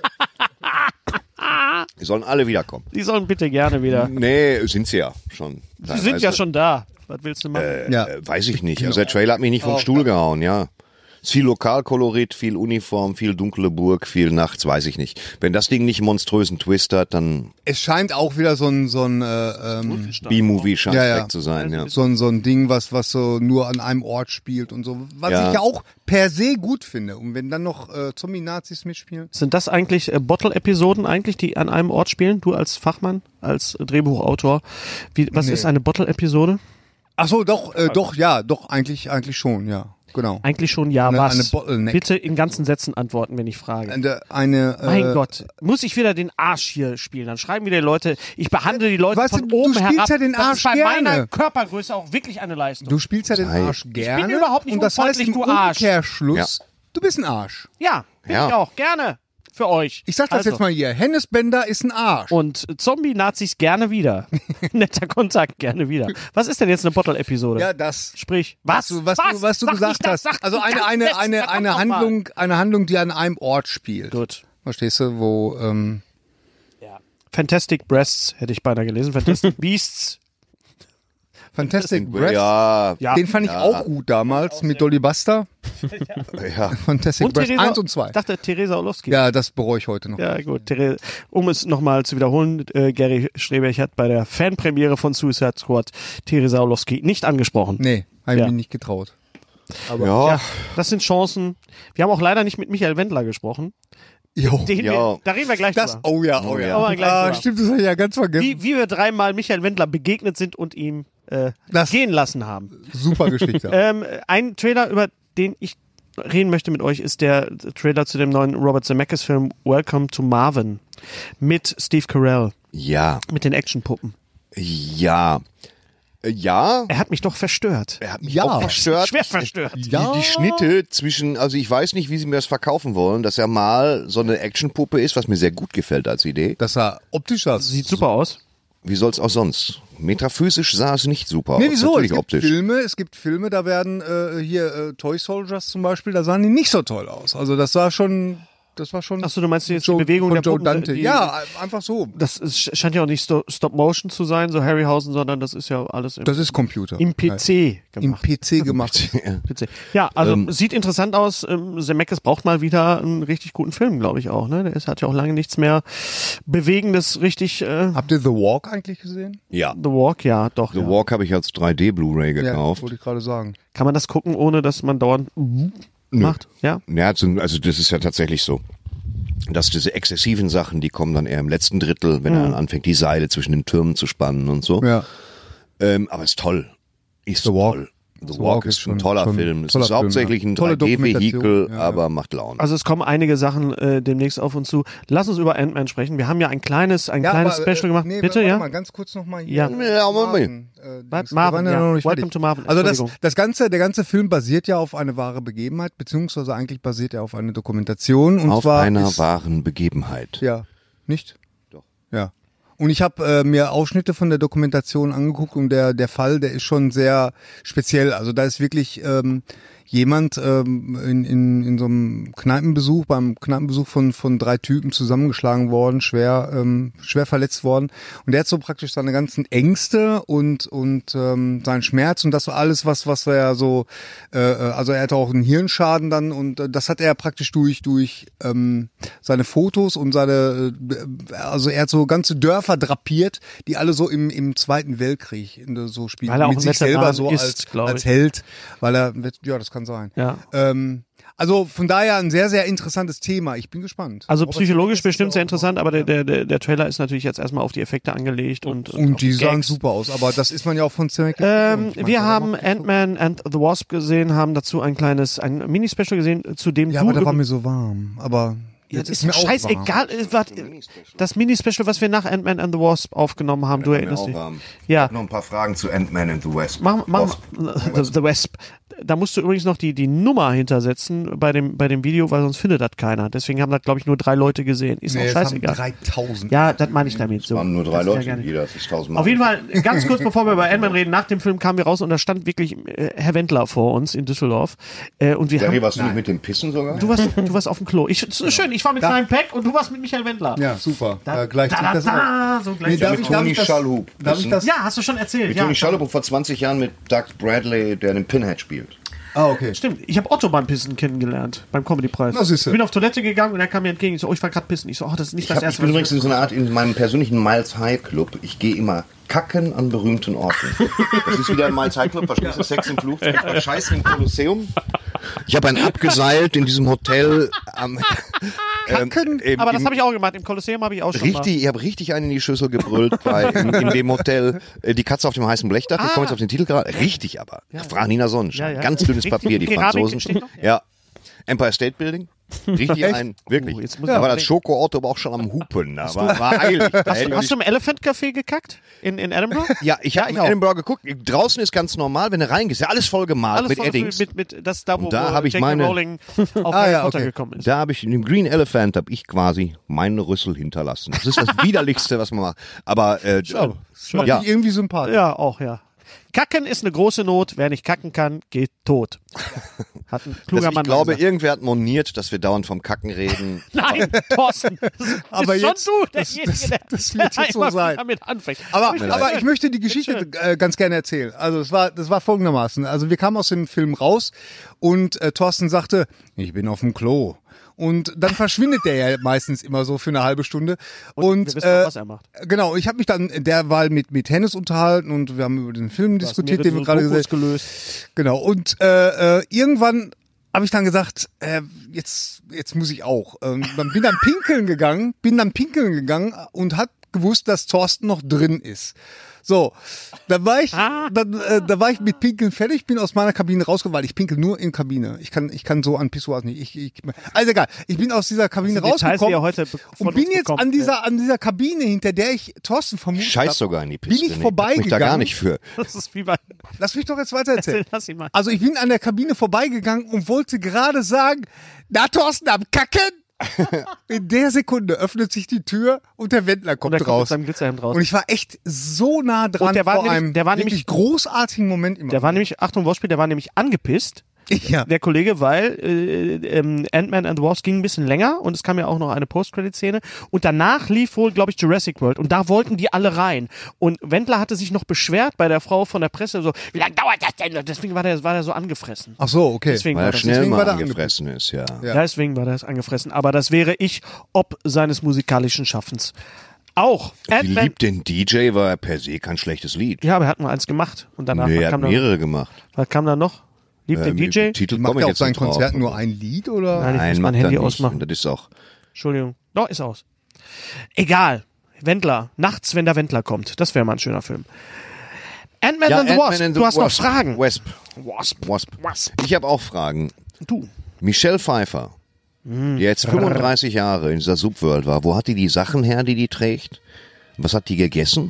Die sollen alle wiederkommen. die sollen bitte gerne wieder. Nee, sind sie ja schon. Sie sind ja schon da. Was willst du machen? Ja. Äh, weiß ich nicht. Also der Trailer hat mich nicht vom Stuhl gehauen, ja. Ist viel Lokalkolorit, viel Uniform, viel dunkle Burg, viel nachts, weiß ich nicht. Wenn das Ding nicht einen monströsen Twist hat, dann Es scheint auch wieder so ein, so ein, äh, ähm, B-Movie scheint Ja, ja. weg zu sein, ja. so ein, so ein Ding, was, was so nur an einem Ort spielt und so. Was Ja. ich ja auch per se gut finde. Und wenn dann noch äh, Zombie-Nazis mitspielen. Sind das eigentlich äh, Bottle-Episoden eigentlich, die an einem Ort spielen? Du als Fachmann, als äh, Drehbuchautor. Wie, was Nee. ist eine Bottle-Episode? Ach so, doch, äh, doch, ja, doch, eigentlich, eigentlich schon, ja. Genau. Eigentlich schon ja, Eine- was? eine Bottleneck. Bitte in ganzen Sätzen antworten, wenn ich frage. Eine, eine, Mein äh, Gott, muss ich wieder den Arsch hier spielen? Dann schreiben wieder die Leute, ich behandle die Leute Weißt du, von du oben spielst herab. ja den das ist Arsch bei gerne. meiner Körpergröße auch wirklich eine Leistung. Du spielst ja den Hi. Arsch gerne. bin überhaupt nicht und das heißt unfreundlich, im du Arsch. Umkehrschluss, du bist ein Arsch. ja, bin Ja. ich auch, gerne. Für euch. Ich sag das Also. jetzt mal hier. Hennes Bender ist ein Arsch. Und Zombie-Nazis gerne wieder. Netter Kontakt, gerne wieder. Was ist denn jetzt eine Bottle-Episode? ja, das. Sprich, was? Was du, was, du, was du Sag gesagt nicht das, hast. sag Also die eine, ganzen eine, Sätze, eine, verdammt eine noch mal. Handlung, eine Handlung, die an einem Ort spielt. Gut. Verstehst du, wo, ähm, Fantastic Breasts hätte ich beinahe gelesen. Fantastic Beasts. Fantastic Breath. Ja, Ja. Den fand ich auch gut damals mit Dolly Buster. ja. Fantastic Und Breath Theresa, eins und zwei. Ich dachte Theresa Orlowski. Ja, das bereue ich heute noch. Ja, gut. Theresa, um es nochmal zu wiederholen, äh, Gary Strebech hat bei der Fanpremiere von Suicide Squad Theresa Orlowski nicht angesprochen. Nee, habe ich Ja. mir nicht getraut. ja. Ja, das sind Chancen. Wir haben auch leider nicht mit Michael Wendler gesprochen. Jo. Den Ja. wir, da reden wir gleich Das, drüber. oh ja, oh ja. Aber gleich Ah, drüber. stimmt, das habe ich ja ganz vergessen. Wie, wie wir dreimal Michael Wendler begegnet sind und ihm äh, Das- gehen lassen haben. Super Geschichte. Ähm, ein Trailer, über den ich reden möchte mit euch, ist der Trailer zu dem neuen Robert Zemeckis-Film Welcome to Marvin mit Steve Carell, Ja, mit den Actionpuppen. ja. Äh, Ja, Er hat mich doch verstört. er hat mich Ja. auch verstört. Schwer verstört. Die, die Schnitte zwischen, also ich weiß nicht, wie sie mir das verkaufen wollen, dass er mal so eine Actionpuppe ist, was mir sehr gut gefällt als Idee. Das sah optisch aus. Sieht super aus. Wie soll's auch sonst? Metaphysisch sah es nicht super Nee, aus. wieso? Es Natürlich gibt optisch. Filme, es gibt Filme, da werden äh, hier äh, Toy Soldiers zum Beispiel, da sahen die nicht so toll aus. Also das sah schon, das war schon. Achso, du meinst jetzt Joe, die Bewegung von der Joe Puppen? Dante. Die, Ja, einfach so. Das ist, scheint ja auch nicht Sto- Stop-Motion zu sein, so Harryhausen, sondern das ist ja alles im, Das ist Computer. im P C Im gemacht. P C gemacht. P C. Ja, also sieht interessant aus. Ähm, Zemeckis braucht mal wieder einen richtig guten Film, glaube ich auch. Ne? Der ist, hat ja auch lange nichts mehr Bewegendes, richtig. Äh, Habt ihr The Walk eigentlich gesehen? Ja. The Walk, ja, doch. The ja. Walk habe ich als drei D Blu-ray Ja, gekauft. wollte ich gerade sagen. Kann man das gucken, ohne dass man dauernd macht? Ja. Ja, zum- also das ist ja tatsächlich so. Dass diese exzessiven Sachen, die kommen dann eher im letzten Drittel, wenn er dann anfängt, die Seile zwischen den Türmen zu spannen und so. Ja. Ähm, aber ist toll. Ist The Walk. toll. The, The Walk, Walk ist ist ein schon- toller schon Film. Es toller ist Film, hauptsächlich ja. ein Tolle drei D-Vehikel, Dokumentation, ja, aber ja. macht Laune. Also es kommen einige Sachen äh, demnächst auf uns zu. Lass uns über Ant-Man sprechen. Wir haben ja ein kleines, ein Ja, kleines aber, äh, Special gemacht. nee, Bitte, warte ja? mal, ganz kurz nochmal hier. Ja. Ja, Moment. Äh, Was? Dings, wir Marvin, waren ja ja. noch nicht Welcome fertig. to Marvin. Also das, Entschuldigung. das ganze, der ganze Film basiert ja auf eine wahre Begebenheit, beziehungsweise eigentlich basiert er auf einer Dokumentation. Und Auf zwar einer ist, wahren Begebenheit. Ja, nicht? Doch. Ja. Und ich habe äh, mir Ausschnitte von der Dokumentation angeguckt und der der Fall, der ist schon sehr speziell. Also da ist wirklich ähm, jemand ähm, in, in, in so einem Kneipenbesuch, beim Kneipenbesuch von von drei Typen zusammengeschlagen worden, schwer ähm, schwer verletzt worden. Und der hat so praktisch seine ganzen Ängste und und ähm, seinen Schmerz und das war alles, was was er so, äh, also er hatte auch einen Hirnschaden dann und äh, das hat er praktisch durch durch ähm, seine Fotos und seine, äh, also er hat so ganze Dörfer drapiert, die alle so im im Zweiten Weltkrieg in, so spielen, Weil er auch mit ein sich selber Veteran so ist, als glaub als ich. Held, weil er, ja, das kann sein. Ja. Ähm, also von daher ein sehr, sehr interessantes Thema. Ich bin gespannt. Also Robert psychologisch Zemeckis ist bestimmt sehr ja auch interessant, noch- aber der, der, der, der Trailer ist natürlich jetzt erstmal auf die Effekte angelegt und, Und auf die sahen Gags. super aus, aber das ist man ja auch von Zemeckis. Ähm, gewohnt. Ich meine, wir der haben macht nicht so- Ant-Man and the Wasp gesehen, haben dazu ein kleines, ein Mini-Special gesehen, zu dem Ja, du... aber da war ge- mir so warm. Aber Ja, jetzt ist ist mir mir auch warm. scheißegal. äh, wart- Das Mini-Special, was wir nach Ant-Man and the Wasp aufgenommen haben, du erinnerst dich? Ich Ja. habe noch ein paar Fragen zu Ant-Man and the Wasp. Mach, mach, Wasp. the, the Wasp. Da musst du übrigens noch die, die Nummer hintersetzen bei dem, bei dem Video, weil sonst findet das keiner. Deswegen haben das, glaube ich, nur drei Leute gesehen. Ist Nee, auch es haben scheißegal. dreitausend. Ja, das meine ich damit. So. Es waren nur drei Das ist ja Leute, gar nicht- jeder hat sich tausendmal. Auf jeden Fall, ganz kurz bevor wir über Ant-Man reden, nach dem Film kamen wir raus und da stand wirklich äh, Herr Wendler vor uns in Düsseldorf. Äh, und wir Ja, haben, hier warst du nicht mit dem Pissen sogar? du, warst, du warst auf dem Klo. Ich, so schön, ich war mit kleinem Pack und du warst mit Michael Wendler. Ja, super. Da, Da, gleich da, da, das da, auch. so gleich. Nee, darf mit ich, darf Toni ich das, Schallhub. darf ich das? Ja, hast du schon erzählt. Mit Ja, Toni Schallhub vor zwanzig Jahren mit Doug Bradley, der den Pinhead spielt. Ah, okay. Stimmt, ich habe Otto beim Pissen kennengelernt, beim Comedy-Preis. Na, siehste. Ich bin auf Toilette gegangen und er kam mir entgegen. Ich so, oh, ich war gerade pissen. Ich so, oh, das ist nicht Ich, das hab, ich erste bin was übrigens in so einer Art, in meinem persönlichen Miles High Club. Ich gehe immer kacken an berühmten Orten. Das ist wieder ein Miles High Club, verstehst du? Sex im Flugzeug, Scheißen im Kolosseum. Ich habe einen abgeseilt in diesem Hotel am ähm, im- Aber das im- habe ich auch gemacht. Im Kolosseum habe ich auch schon Richtig, ich habe richtig einen in die Schüssel gebrüllt bei, in, in dem Hotel. Äh, Die Katze auf dem heißen Blechdach. Ich komme jetzt auf den Titel gerade. Richtig aber. Frau Nina Sonnenschein. Ja, ja. Ganz dünnes Papier, die Keramik Franzosen. steht noch? Ja. Empire State Building. Richtig ein, wirklich. Oh, jetzt muss da ich war das überlegen. Schokoauto aber auch schon am Hupen. Da war, war eilig. Da mal. Hast, hätte du- ich hast du im Elephant Café gekackt? In, in Edinburgh? ja, ich habe in auch. Edinburgh geguckt. Draußen ist ganz normal, wenn du reingehst. Ja, alles voll gemalt Alles mit voll Eddings. Mit, mit, das da, wo, Und da wo hab ich J K meine- Rowling auf Ah, Harry ja, Potter okay. gekommen ist. Da habe ich in dem Green Elephant habe ich quasi meinen Rüssel hinterlassen. Das ist das widerlichste, was man macht. Aber äh, Das macht ja, mich irgendwie sympathisch. Ja, auch, ja. Kacken ist eine große Not. Wer nicht kacken kann, geht tot. Hat ein kluger das, ich Mann glaube, gesagt. irgendwer hat moniert, dass wir dauernd vom Kacken reden. Nein, Thorsten. Das Aber ist jetzt- schon du, das- derjenige, das- der das wird jetzt so immer sein. damit anfängt. Aber, mir aber leid. ich möchte die Geschichte äh, ganz gerne erzählen. Also es war, das war folgendermaßen. Also wir kamen aus dem Film raus und äh, Thorsten sagte, ich bin auf dem Klo. Und dann verschwindet der ja meistens immer so für eine halbe Stunde. Und, wir wissen auch, äh, was er macht. Genau, ich habe mich dann derweil mit mit Hennes unterhalten und wir haben über den Film diskutiert, den wir gerade gesehen haben. gelöst. Genau. Und äh, äh, irgendwann habe ich dann gesagt, äh, jetzt jetzt muss ich auch. Ähm, dann bin dann pinkeln gegangen, bin dann pinkeln gegangen und hat gewusst, dass Thorsten noch drin ist. So, da war ich, Ah. dann, äh, da war ich mit Pinkeln fertig, bin aus meiner Kabine rausgekommen, weil ich pinkel nur in Kabine. Ich kann, ich kann so an Pissoirs nicht. Ich, ich, also egal. Ich bin aus dieser Kabine Das sind Details, die rausgekommen ihr heute be- von und bin uns jetzt bekommt. an dieser, an dieser Kabine, hinter der ich Thorsten vermutet Scheiß hab, sogar in die bin Piste. ich Nee, vorbeigegangen. mich da gar nicht für. Das ist wie bei. Lass mich doch jetzt weiter erzählen. Erzähl, lass ihn mal. Also ich bin an der Kabine vorbeigegangen und wollte gerade sagen, na Thorsten, am Kacken. In der Sekunde öffnet sich die Tür und der Wendler kommt Und der kommt mit raus. seinem Glitzerhemd raus. Und ich war echt so nah dran Und der war vor nämlich- einem der war wirklich nämlich- großartigen Moment immer. Der war nämlich, Achtung, Wortspiel, der war nämlich angepisst. ja. Der Kollege, weil äh, ähm, Ant-Man and the Wasp ging ein bisschen länger und es kam ja auch noch eine Post-Credit-Szene und danach lief wohl, glaube ich, Jurassic World und da wollten die alle rein und Wendler hatte sich noch beschwert bei der Frau von der Presse so, wie lange dauert das denn? Und deswegen war der, war der so angefressen. Ach so, okay. Deswegen Weil war er das, schnell deswegen mal war der angefressen ist, ja. Ja. ja, deswegen war das angefressen. Aber das wäre ich ob seines musikalischen Schaffens. Auch Wie Ant-Man. liebt den D J war er per se kein schlechtes Lied. Ja, aber er hat nur eins gemacht und danach nee, was er hat kam, da, mehrere gemacht. was kam da noch? Liebt Ähm, der D J? Titel Macht komme er ich auf jetzt seinen nicht drauf. Konzerten nur ein Lied oder? Nein, ich muss Nein, mein macht Handy er nicht. ausmachen. Das ist auch. Entschuldigung. Doch, ist aus. Egal. Wendler. Nachts, wenn der Wendler kommt. Das wäre mal ein schöner Film. Ant-Man Ja, and the Ant-Man Wasp. and the Du hast noch Wasp. Fragen. Wasp. Wasp. Wasp. Wasp. Ich habe auch Fragen. Du. Michelle Pfeiffer, die jetzt fünfunddreißig Jahre in dieser Subworld war, wo hat die die Sachen her, die die trägt? Was hat die gegessen?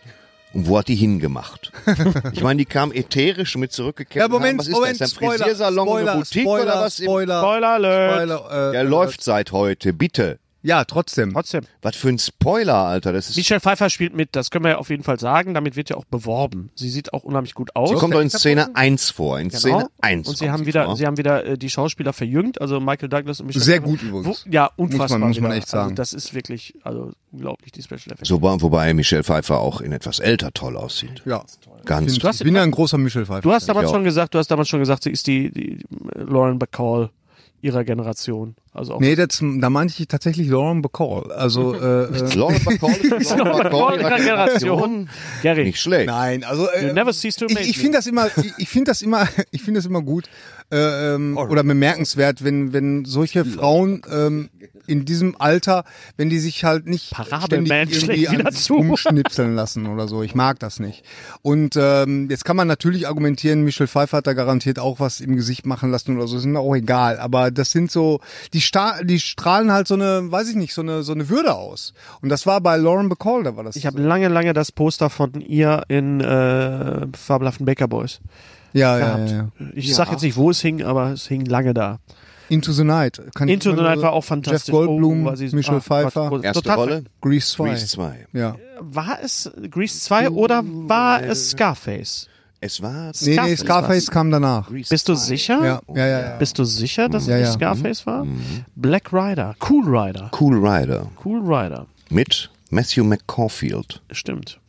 Und wo hat die hingemacht? Ich meine, die kam ätherisch mit zurückgekehrt. Ja, Moment, haben, was ist Moment, das? Ein Spoiler, Frisiersalon, Spoiler, eine Boutique Spoiler, oder was? Im- Spoiler, Spoiler Alert. Spoiler, äh, Der äh, läuft seit heute, bitte. Ja, trotzdem. Trotzdem. Was für ein Spoiler, Alter. Das ist, Michelle Pfeiffer spielt mit, das können wir ja auf jeden Fall sagen. Damit wird ja auch beworben. Sie sieht auch unheimlich gut aus. sie kommt doch in Szene eins vor. In Genau. Szene eins. Und sie kommt haben wieder, vor. sie haben wieder äh, die Schauspieler verjüngt, also Michael Douglas und Michelle Sehr Pfeiffer. gut übrigens. Wo, ja, unfassbar. Muss man- muss man wieder. echt sagen. Also das ist wirklich, also unglaublich, die Special Effects. So, wobei Michelle Pfeiffer auch in etwas älter toll aussieht. Ja. Ganz Ich bin, ich bin ja ein großer Michelle Pfeiffer. Du hast damals auch. schon gesagt, du hast damals schon gesagt, sie ist die, die Lauren Bacall ihrer Generation. Also auch Nee, das, da meinte ich tatsächlich Lauren Bacall. Also, äh, äh, Lauren Bacall ist Lauren Bacall ihrer Generation. Gary, Nicht schlecht. nein, also äh, you never cease to ich, amaze ich me. finde das immer, ich, ich finde das immer, ich finde das immer gut äh, ähm, oder bemerkenswert, wenn wenn solche Frauen ähm, in diesem Alter, wenn die sich halt nicht Parabelman ständig schlägt irgendwie wieder an zu. rumschnipseln lassen oder so. Ich mag das nicht. Und ähm, jetzt kann man natürlich argumentieren, Michelle Pfeiffer hat da garantiert auch was im Gesicht machen lassen oder so. Ist mir auch egal. Aber das sind so, die, Sta die strahlen halt so eine, weiß ich nicht, so eine so eine Würde aus. Und das war bei Lauren Bacall, da war das. Ich habe lange, lange das Poster von ihr in äh, Fabelhaften Baker Boys ja, ja, gehabt. ja, ja. Ich sag jetzt nicht, wo es hing, aber es hing lange da. Into the Night. Kann Into ich the immer Night nur- war auch fantastisch. Jeff Goldblum, Oh, war sie- Michelle ah, Pfeiffer. Gott, Erste total- Rolle? Grease zwei. Grease zwei. Ja. War es Grease zwei oder war es Scarface? Es war Nee, nee, Scarface Scarface war's. kam danach. Grease Bist du zwei. sicher? Ja, ja, ja. ja. Bist du sicher, dass Ja, es nicht ja. Scarface war? Black Rider, Cool Rider, Cool Rider Cool Rider, mit Matthew McCaulfield. stimmt.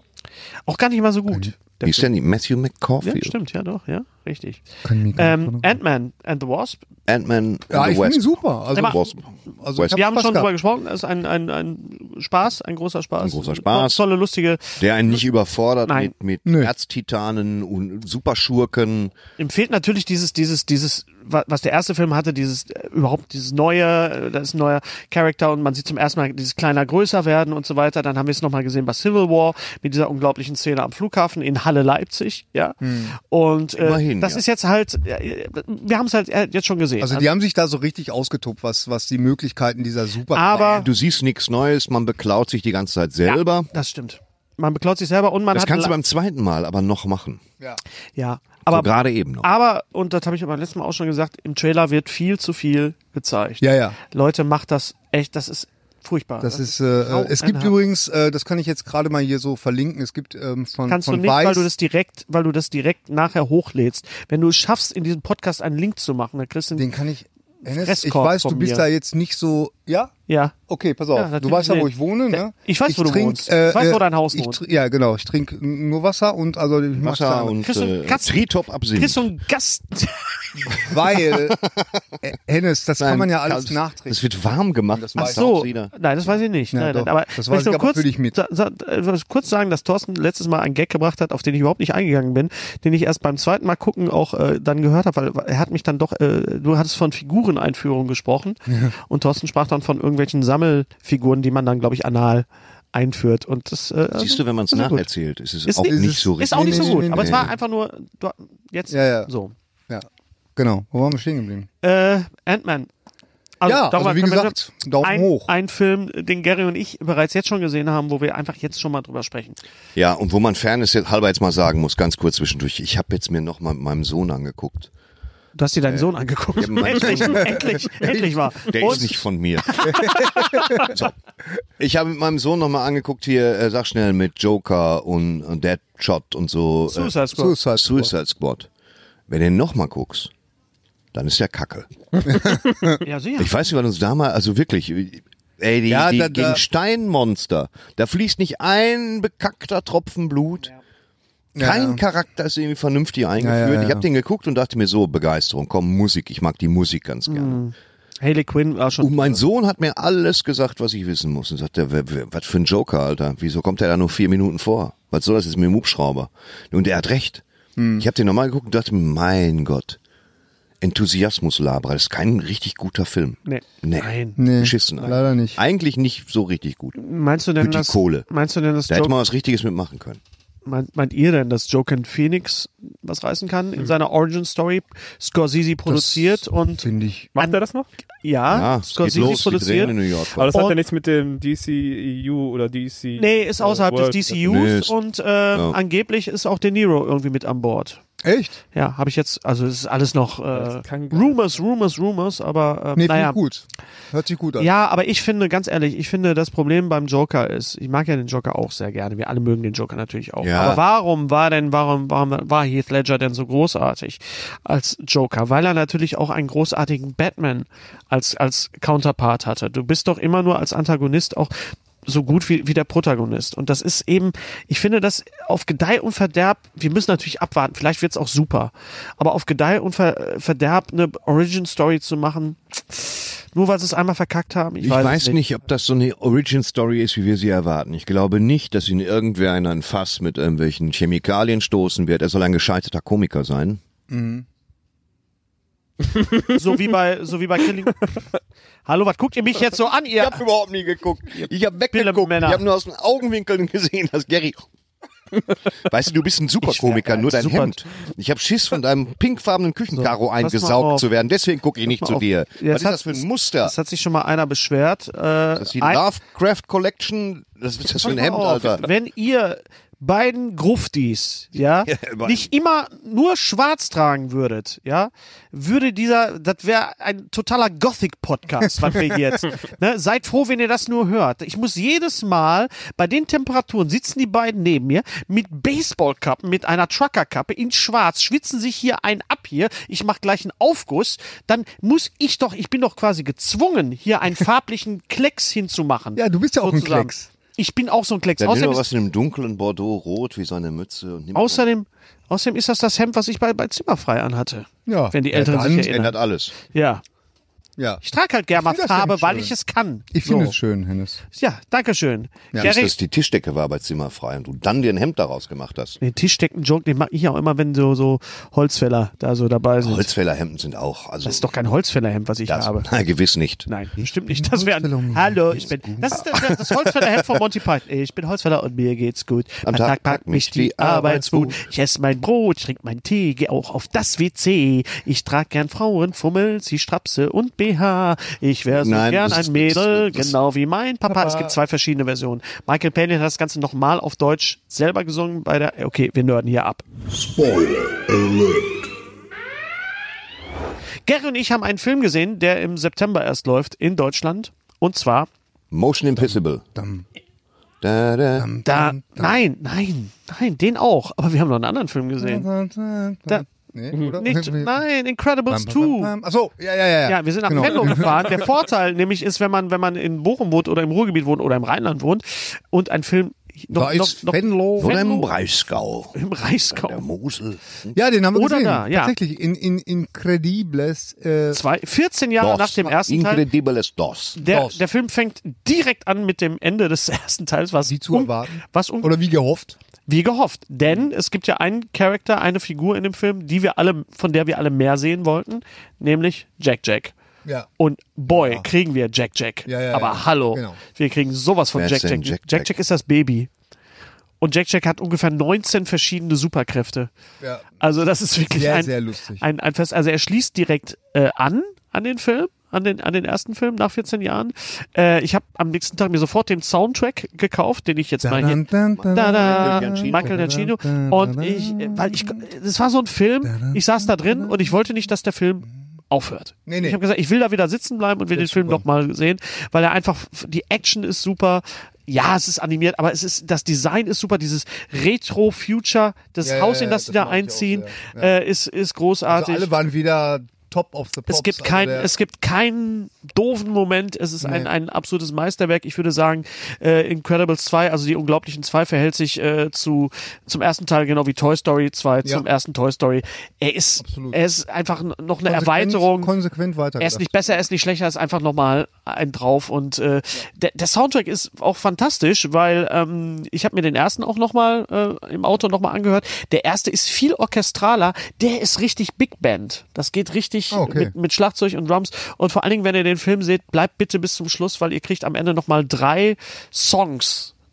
Auch gar nicht mal so gut. Der Wie ist denn die? Matthew Ja, McCaulfield. stimmt, ja doch, ja, richtig. Kann ich mich gar nicht Ähm, erinnern. Ant-Man and the Wasp. Ant-Man Ja, and ich the finde ihn Wasp. super. Also, Sag mal, Wasp. also ich hab Wir haben Spaß schon drüber gehabt. gesprochen, es ist ein, ein, ein Spaß, ein großer Spaß. Ein großer Spaß. Tolle, lustige. Der einen nicht überfordert Nein. mit, mit Nö. Erztitanen und Superschurken. Ihm fehlt natürlich dieses, dieses, dieses, wa- was der erste Film hatte, dieses, äh, überhaupt dieses neue, äh, da ist ein neuer Charakter und man sieht zum ersten Mal dieses kleiner größer werden und so weiter. Dann haben wir es nochmal gesehen bei Civil War mit dieser unglaublichen Szene am Flughafen in Halle Leipzig, ja. Und äh, Immerhin, das ja. ist jetzt halt, äh, wir haben es halt äh, jetzt schon gesehen. Also die haben sich da so richtig ausgetobt, was, was die Möglichkeiten dieser super. aber Du siehst nichts Neues, man beklaut sich die ganze Zeit selber. das stimmt. Man beklaut sich selber und man Das hat kannst du la- beim zweiten Mal aber noch machen. ja, Aber aber gerade eben noch. aber und das habe ich aber letztes Mal auch schon gesagt, im Trailer wird viel zu viel gezeigt. Ja, ja. Leute, macht das echt, das ist furchtbar. Das ist, äh, grau- es gibt einhaken. übrigens, äh, das kann ich jetzt gerade mal hier so verlinken, es gibt ähm, von, Kannst von du nicht, Weiß, weil du das direkt, weil du das direkt nachher hochlädst. Wenn du es schaffst, in diesem Podcast einen Link zu machen, dann kriegst du den kann ich, Hennes, ich Fresskorb weiß, du von bist mir. da jetzt nicht so, ja? ja. Okay, pass auf. Ja, du natürlich weißt ja, wo nicht. ich wohne, ne? Ich weiß, wo du trink, wohnst. Ich weiß, wo dein Haus ich, wohnt. tr- Ja, genau. Ich trinke nur Wasser und also ich mach's Wasser da, und Kriegst du einen äh, Katz- Tritop Kriegst Absinth. du einen Gast? weil äh, Hennes, das kann man ja alles Das nachträglich. wird warm gemacht. Das Ach weiß so, Wieder. nein, das weiß ich nicht. Ja, nein, doch. nein, aber Das wenn weiß ich nur ich aber kurz, für dich mit. Sa, sa, äh, kurz sagen, dass Thorsten letztes Mal einen Gag gebracht hat, auf den ich überhaupt nicht eingegangen bin, den ich erst beim zweiten Mal gucken auch äh, dann gehört habe, weil er hat mich dann doch, äh, du hattest von Figureneinführung gesprochen und Thorsten sprach dann von irgendwelchen Sammelfiguren, die man dann, glaube ich, anal einführt. Und das, äh, Siehst du, wenn man es ist ja gut. nacherzählt, ist es Ist auch nicht- nicht so Ist richtig. auch nicht so Nee, gut, nee, nee, aber es nee. war einfach nur, du, jetzt Ja, ja. so. Ja, genau. Wo waren wir stehen geblieben? Äh, Ant-Man. Also, Ja, darüber also wie können wir- gesagt, Daumen ein, hoch. Ein Film, den Gary und ich bereits jetzt schon gesehen haben, wo wir einfach jetzt schon mal drüber sprechen. Ja, und wo man Fairness jetzt halber jetzt mal sagen muss, ganz kurz zwischendurch, ich habe jetzt mir noch mal mit meinem Sohn angeguckt. Du hast dir deinen Sohn angeguckt. ja, mein endlich, Sohn. endlich, endlich mal. Der Und ist nicht von mir. so. Ich habe mit meinem Sohn noch mal angeguckt hier, äh, sag schnell, mit Joker und, und Deadshot und so. Suicide Squad. Suicide Äh, Squad. Suicide Squad. Wenn du den noch mal guckst, dann ist der Kacke. Ja, sicher. Ich weiß nicht, was uns damals, also wirklich, ey, die, Ja, die da- da- gegen Steinmonster, da fließt nicht ein bekackter Tropfen Blut. Kein Ja, ja. Charakter ist irgendwie vernünftig eingeführt. Ja, ja, ja. Ich habe den geguckt und dachte mir so, Begeisterung, komm, Musik, ich mag die Musik ganz gerne. Mhm. Haley Quinn war schon. Und mein Sohn hat mir alles gesagt, was ich wissen muss. Und sagte, wer- wer- was für ein Joker, Alter. Wieso kommt der da nur vier Minuten vor? Was soll das jetzt mit dem Hubschrauber? Und er hat recht. Hm. Ich habe den nochmal geguckt und dachte mir, mein Gott, Enthusiasmus-Laber, das ist kein richtig guter Film. Nee. Nee. Nein. Nee, Beschissen. Alter. leider nicht. Eigentlich nicht so richtig gut. Meinst du denn, Für die dass, Kohle. meinst du denn, dass Da hätte Joker, man was Richtiges mitmachen können. meint, meint ihr denn, dass Joaquin Phoenix was reißen kann in seiner Origin Story? Scorsese produziert und finde ich. Macht er das noch? Ja, Ja, es geht Scorsese los, die produziert. drehen in New York. Aber das hat Und- ja nichts mit dem D C E U oder D C... Nee, ist außerhalb World. des D C Nee, Us ist- und äh, ja. angeblich ist auch De Niro irgendwie mit an Bord. Echt? Ja, habe ich jetzt, also es ist alles noch äh, Das kann gar Rumors, Rumors, Rumors, aber äh, Nee, naja. finde ich gut. Hört sich gut an. Ja, aber ich finde, ganz ehrlich, ich finde, das Problem beim Joker ist, ich mag ja den Joker auch sehr gerne, wir alle mögen den Joker natürlich auch. Ja. Aber warum war denn, warum, warum war Heath Ledger denn so großartig als Joker? Weil er natürlich auch einen großartigen Batman als, als Counterpart hatte. Du bist doch immer nur als Antagonist auch so gut wie, wie der Protagonist. Und das ist eben, ich finde das auf Gedeih und Verderb, wir müssen natürlich abwarten, vielleicht wird's auch super, aber auf Gedeih und Ver, Verderb eine Origin-Story zu machen, nur weil sie es einmal verkackt haben, ich, Ich weiß, weiß es nicht. nicht, ob das so eine Origin-Story ist, wie wir sie erwarten. Ich glaube nicht, dass ihn irgendwer in ein Fass mit irgendwelchen Chemikalien stoßen wird. Er soll ein gescheiterter Komiker sein. So wie bei, so wie bei Killing. Hallo, was guckt ihr mich jetzt so an, ihr? Ich habe überhaupt nie geguckt. Ich habe weggeguckt. Pillemänner. Ich habe nur aus den Augenwinkeln gesehen, dass Gary... Weißt du, du bist ein Superkomiker, Ich wär- nur dein super- Hemd. Ich habe Schiss, von deinem pinkfarbenen Küchenkaro So, pass mal eingesaugt auf. zu werden. Deswegen gucke ich nicht Pass zu mal auf. dir. Jetzt Was ist hat- das für ein Muster? Das hat sich schon mal einer beschwert. Äh, Das ist die ein- Lovecraft Collection. Was ist das für ein Pass Hemd, mal auf, Alter? Wenn ihr beiden Gruftis, ja, Ja, nicht immer nur schwarz tragen würdet, ja, würde dieser, das wäre ein totaler Gothic-Podcast, was wir jetzt, ne, seid froh, wenn ihr das nur hört. Ich muss jedes Mal, bei den Temperaturen sitzen die beiden neben mir, mit Baseballkappen, mit einer Truckerkappe in schwarz, schwitzen sich hier ein ab hier, ich mache gleich einen Aufguss, dann muss ich doch, ich bin doch quasi gezwungen, hier einen farblichen Klecks hinzumachen. Ja, du bist ja auch ein sozusagen. Klecks. Ich bin auch so ein Klecks. Dann nimm Außerdem doch ist, was in einem dunklen Bordeaux-Rot wie seine Mütze. Und nimm außerdem, außerdem ist das das Hemd, was ich bei, bei Zimmerfrei anhatte. Ja. Wenn die Ja, Älteren dann sich das erinnern. ändert alles. Ja. Ja. Ich trage halt gerne mal Ich find das Farbe, Hemd weil schön. ich es kann. Ich finde so. es schön, Hennes. Ja, danke schön. Ja. Bis Gary, das die Tischdecke war bei Zimmerfrei und du dann dir ein Hemd daraus gemacht hast. den Tischdecken-Joke, den mache ich auch immer, wenn so, so Holzfäller da so dabei sind. Holzfällerhemden sind auch. Also Das ist doch kein Holzfällerhemd, was ich das, habe. Nein, gewiss nicht. Nein, bestimmt nicht. Das wäre Holzfäller ein, und Hallo, mir ich bin, geht's das ist das, das Holzfällerhemd von Monty Python. Ich bin Holzfäller und mir geht's gut. Am Tag packt mich die Arbeitswut. Ich esse mein Brot, ich trinke meinen Tee, gehe auch auf das W C. Ich trage gern Frauenfummel, sie Strapse und B H. Ich wäre so Nein, gern das ein ist- Mädel, das- das- genau wie mein Papa. Es gibt zwei verschiedene Versionen. Michael Palin hat das Ganze nochmal auf Deutsch selber gesungen bei der, okay, wir nörden hier ab. Gary und ich haben einen Film gesehen, der im September erst läuft in Deutschland. Und zwar Motion Impossible. Dam, Da, da. dam, da, dam, nein, nein, nein, den auch. Aber wir haben noch einen anderen Film gesehen. dam. Da- Nee, oder? Nicht, nein, Incredibles Bam, bam, two. bam. Ach so, ja, ja, ja. Ja, wir sind nach Genau. Venlo gefahren. Der Vorteil nämlich ist, wenn man, wenn man in Bochum wohnt oder im Ruhrgebiet wohnt oder im Rheinland wohnt und ein Film noch, Da noch, ist noch Venlo. Oder im Venlo. Breisgau. im Der Reichsgau. Mosel. Ja, den haben wir Oder gesehen. da, ja. Tatsächlich, in, in Incredibles. Äh, Zwei, vierzehn Jahre nach dem ersten Teil. Incredibles Dos. Der, Dos. der Film fängt direkt an mit dem Ende des ersten Teils, was Wie zu un- erwarten. Was un oder wie gehofft. Wie gehofft. Denn es gibt ja einen Charakter, eine Figur in dem Film, die wir alle, von der wir alle mehr sehen wollten, nämlich Jack Jack. Ja. Und boy, kriegen wir Jack Jack. Ja, ja, Aber ja. hallo, Genau. wir kriegen sowas von Wer Jack ist denn Jack. Jack Jack Jack? Jack ist das Baby. Und Jack Jack hat ungefähr neunzehn verschiedene Superkräfte. Ja. Also das ist wirklich Sehr, ein, sehr lustig. ein, ein Fest. Also er schließt direkt äh, an an den Film, an den, an den ersten Film nach vierzehn Jahren. Äh, ich habe am nächsten Tag mir sofort den Soundtrack gekauft, den ich jetzt mal hier. Dun, dun, Da, da, Giacchino. Michael Giacchino. Und ich, äh, weil ich, das war so ein Film, ich saß da drin und ich wollte nicht, dass der Film aufhört. Nee, nee. Ich habe gesagt, ich will da wieder sitzen bleiben und will den Film super. noch mal sehen, weil er einfach, die Action ist super. Ja, es ist animiert, aber es ist, das Design ist super, dieses Retro-Future, das Ja, Haus, ja, in das ja, die das da mag ich auch einziehen, sehr. Ja. äh, ist, ist Also großartig. alle waren wieder top of the pops. Es gibt Also kein, der- es gibt keinen doofen Moment. Es ist ein, Nee. ein absolutes Meisterwerk. Ich würde sagen, äh, Incredibles zwei, also die Unglaublichen zwei, verhält sich äh, zu zum ersten Teil genau wie Toy Story zwei Ja. zum ersten Toy Story. Er ist, Absolut. er ist einfach n- noch eine konsequent- Erweiterung. Konsequent weiter. Er ist nicht besser, er ist nicht schlechter, er ist einfach nochmal ein drauf. Und äh, der, der Soundtrack ist auch fantastisch, weil ähm, ich habe mir den ersten auch nochmal äh, im Auto nochmal angehört. Der erste ist viel orchestraler, der ist richtig Big Band. Das geht richtig Ah, okay. mit, mit Schlagzeug und Drums. Und vor allen Dingen, wenn ihr den Film seht, bleibt bitte bis zum Schluss, weil ihr kriegt am Ende nochmal drei Songs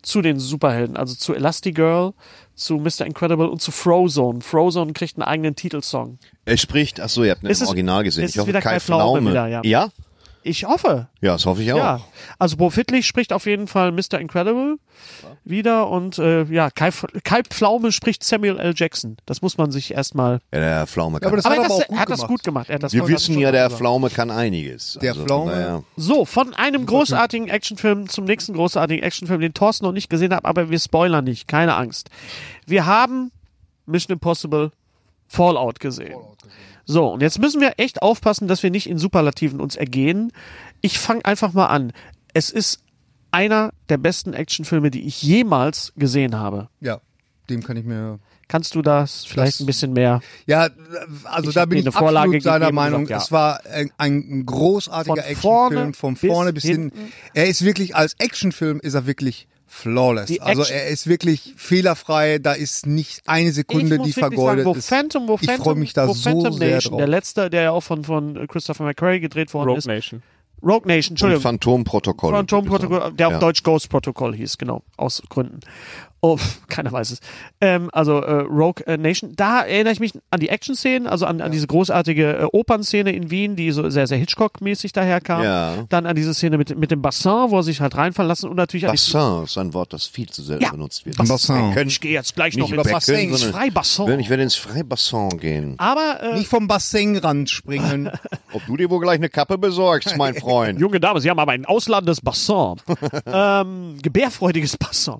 zu den Superhelden, also zu Elastigirl, zu Mister Incredible und zu Frozone. Frozone kriegt einen eigenen Titelsong. Er spricht, ach so, ihr habt ihn im Original gesehen. Ist Ich es hoffe, wieder Kai Kai Pflaume Pflaume. wieder, ja. Ja? Ich hoffe. Ja, das hoffe ich auch. Ja, also Bo Fittlich spricht auf jeden Fall Mister Incredible wieder und äh, ja, Kai, Kai Pflaume spricht Samuel L. Jackson. Das muss man sich erstmal... Ja, der Pflaume kann. Ja, aber das Aber hat er er hat, aber auch das, gut er hat das gemacht. gut gemacht. Er hat das Wir voll- wissen schon ja, der gemacht. Pflaume kann einiges. Der Also, Pflaume- von daher- So, von einem großartigen Actionfilm zum nächsten großartigen Actionfilm, den Thorsten noch nicht gesehen hat, aber wir spoilern nicht, keine Angst. Wir haben Mission Impossible Fallout gesehen. So, und jetzt müssen wir echt aufpassen, dass wir nicht in Superlativen uns ergehen. Ich fange einfach mal an. Es ist einer der besten Actionfilme, die ich jemals gesehen habe. Ja, dem kann ich mir... Kannst du das vielleicht Das- ein bisschen mehr? Ja, also Ich da hab bin dir ich eine Vorlage absolut seiner gegeben und Meinung. gesagt, ja. Es war ein, ein großartiger Von Actionfilm, vorne von bis vorne bis hinten. hinten. Er ist wirklich, als Actionfilm ist er wirklich flawless. Die Also Action- er ist wirklich fehlerfrei, da ist nicht eine Sekunde, ich muss die wirklich vergeudet sagen, wo ist. Phantom, wo ich Phantom, freue mich da wo so Phantom sehr Nation, drauf. der letzte, der ja auch von, von Christopher McQuarrie gedreht worden Rogue ist. Nation. Rogue Nation, Und Entschuldigung. Phantom-Protokoll. Phantom-Protokoll, der auf Ja. Deutsch Ghost Protocol hieß, genau, aus Gründen. Oh, keiner weiß es. Ähm, also äh, Rogue äh, Nation, da erinnere ich mich an die Action-Szenen, also an, an diese großartige äh, Opernszene in Wien, die so sehr, sehr Hitchcock-mäßig daherkam. Ja. Dann an diese Szene mit, mit dem Bassin, wo er sich halt reinfallen lassen und natürlich an die... Bassin ist ein Wort, das viel zu selten Ja. benutzt wird. Bassin. Können- Ich gehe jetzt gleich Nicht noch ins über Bassin, Becken, ins sondern- Freibassin. Ich werde ins Freibassin gehen. Aber äh, Nicht vom Bassinrand springen. Ob du dir wohl gleich eine Kappe besorgst, mein Freund. junge Dame, Sie haben aber ein auslandes Bassin. ähm, gebärfreudiges Bassin.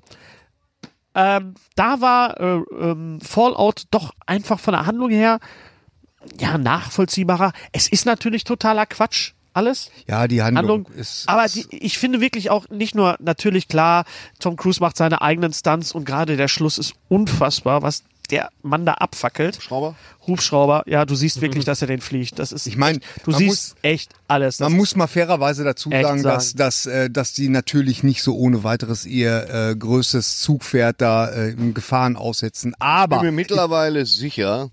Ähm, da war äh, ähm, Fallout doch einfach von der Handlung her ja nachvollziehbarer. Es ist natürlich totaler Quatsch, alles. Ja, die Handlung, Handlung. ist... Aber die, ich finde wirklich auch nicht nur, natürlich klar, Tom Cruise macht seine eigenen Stunts und gerade der Schluss ist unfassbar, was der Mann da abfackelt. Schrauber? Hubschrauber, ja, du siehst wirklich, dass er den fliegt. Das ist Ich mein, echt, du man siehst muss- echt alles. Das Man muss mal fairerweise dazu echt sagen, sagen. dass, dass, äh, dass die natürlich nicht so ohne weiteres ihr äh, größtes Zugpferd da äh, in Gefahren aussetzen. Ich Aber bin mir mittlerweile sicher,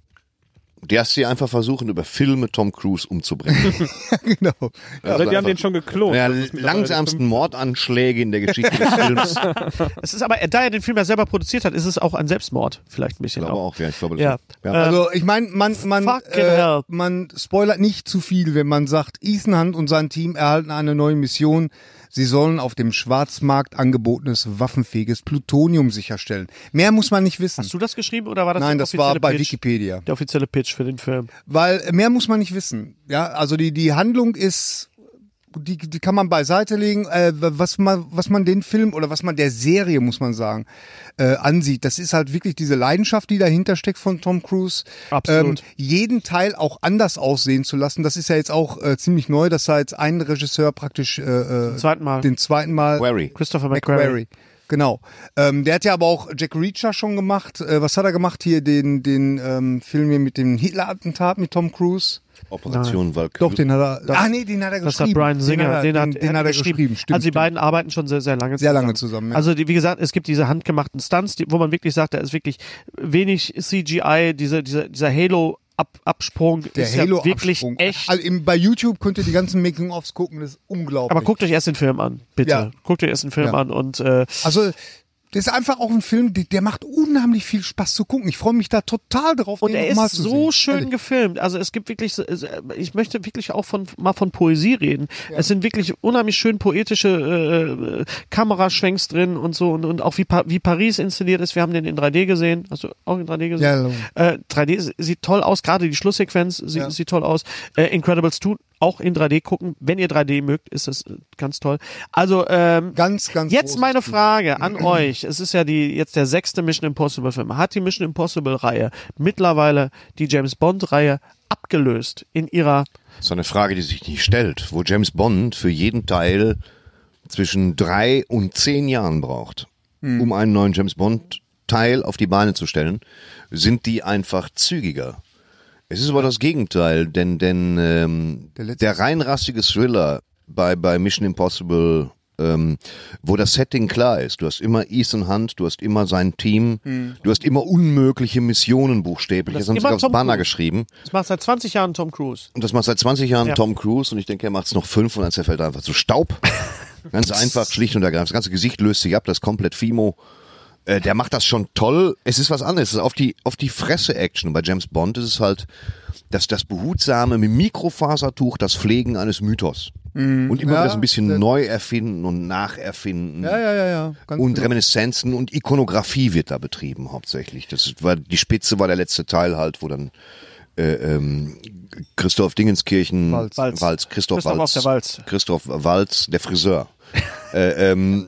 dass sie einfach versuchen, über Filme Tom Cruise umzubringen. genau. Also die haben den schon geklont. Ja, Das ist mittlerweile langsamsten Mordanschläge in der Geschichte des Films. Es ist aber, da er den Film ja selber produziert hat, ist es auch ein Selbstmord, vielleicht ein bisschen. Ich glaube auch. auch, ja. Ich glaube, das Ja. ja. Also ich meine, man, man, Fucking äh, hell. man spoilert nicht zu viel, wenn man sagt, Ethan Hunt und sein Team erhalten eine neue Mission. Sie sollen auf dem Schwarzmarkt angebotenes waffenfähiges Plutonium sicherstellen. Mehr muss man nicht wissen. Hast du das geschrieben oder war das Nein, der das war offizielle bei Pitch? Wikipedia. Der offizielle Pitch für den Film. Weil mehr muss man nicht wissen. Ja, also die, die Handlung ist, die, die kann man beiseite legen. Äh, was man, was man den Film oder was man der Serie, muss man sagen, äh, ansieht. Das ist halt wirklich diese Leidenschaft, die dahinter steckt von Tom Cruise. Absolut. Ähm, jeden Teil auch anders aussehen zu lassen. Das ist ja jetzt auch äh, ziemlich neu, dass da jetzt ein Regisseur praktisch äh, äh, Zweiten Mal. den zweiten Mal Quarry. Christopher McQuarrie. McQuarrie. Genau. Ähm, der hat ja aber auch Jack Reacher schon gemacht. Äh, was hat er gemacht hier? Den, den ähm, Film hier mit dem Hitler-Attentat mit Tom Cruise. Operation Valkyrie. Doch, den hat er. Das- ah, nee, den hat er Das geschrieben. hat Brian Singer, den hat er, den, hat, den, den hat er geschrieben. Stimmt. Also die stimmt. beiden arbeiten schon sehr, sehr lange Sehr zusammen. lange zusammen. Ja. Also die, wie gesagt, es gibt diese handgemachten Stunts, die, wo man wirklich sagt, da ist wirklich wenig C G I, diese, diese, dieser Halo Ab, Absprung der ist Halo ja wirklich Absprung. echt. Also im, bei YouTube könnt ihr die ganzen Making-ofs gucken, das ist unglaublich. Aber guckt euch erst den Film an, bitte. Ja. Guckt euch erst den Film Ja. an und äh, Also das ist einfach auch ein Film, der, der macht unheimlich viel Spaß zu gucken. Ich freue mich da total drauf. Und den er noch mal ist zu so sehen. schön Ehrlich. gefilmt. Also es gibt wirklich, so- ich möchte wirklich auch von mal von Poesie reden. Es sind wirklich unheimlich schön poetische äh, Kameraschwenks drin und so und, und auch wie, pa wie Paris inszeniert ist. Wir haben den in drei D gesehen. Hast du auch in drei D gesehen? Ja, logisch. äh, drei D sieht toll aus, gerade die Schlusssequenz sieht, Ja. sieht toll aus. Äh, Incredibles zwei auch in drei D gucken. Wenn ihr drei D mögt, ist das äh, ganz toll. Also ähm, Ganz, ganz jetzt großes meine Kino. Frage an euch. Es ist ja die jetzt der sechste Mission Impossible Film. Hat die Mission Impossible Reihe mittlerweile die James Bond Reihe abgelöst in ihrer Das ist eine Frage, die sich nicht stellt, wo James Bond für jeden Teil zwischen drei und zehn Jahren braucht, Hm. um einen neuen James Bond Teil auf die Beine zu stellen, sind die einfach zügiger. Es ist aber das Gegenteil, denn, denn ähm, Der letzte- der rein rassige Thriller bei, bei Mission Impossible, ähm, wo das Setting klar ist, du hast immer Ethan Hunt, du hast immer sein Team, du hast immer unmögliche Missionen buchstäblich, Das das haben ist sie immer aufs Tom Banner Cruise. geschrieben. das macht seit zwanzig Jahren Tom Cruise. Und das macht seit zwanzig Jahren Ja. Tom Cruise und ich denke, er macht es noch fünf und dann zerfällt er einfach zu Staub. Ganz einfach, schlicht und ergreifend. Das ganze Gesicht löst sich ab, das ist komplett Fimo. Äh, der macht das schon toll. Es ist was anderes. Es ist auf die, auf die Fresse-Action. Bei James Bond ist es halt das, das behutsame mit Mikrofasertuch, das Pflegen eines Mythos. Mhm. Und immer Ja, wieder so ein bisschen der- neu erfinden und nacherfinden. Ja, ja, ja, ja. Ganz Und genau. Reminiszenzen und Ikonografie wird da betrieben hauptsächlich. Das war die Spitze war der letzte Teil halt, wo dann äh, ähm, Christoph Dingenskirchen, Waltz. Waltz. Waltz Christoph, Christoph Waltz, auf der Walz. Christoph Waltz, der Friseur, äh, ähm,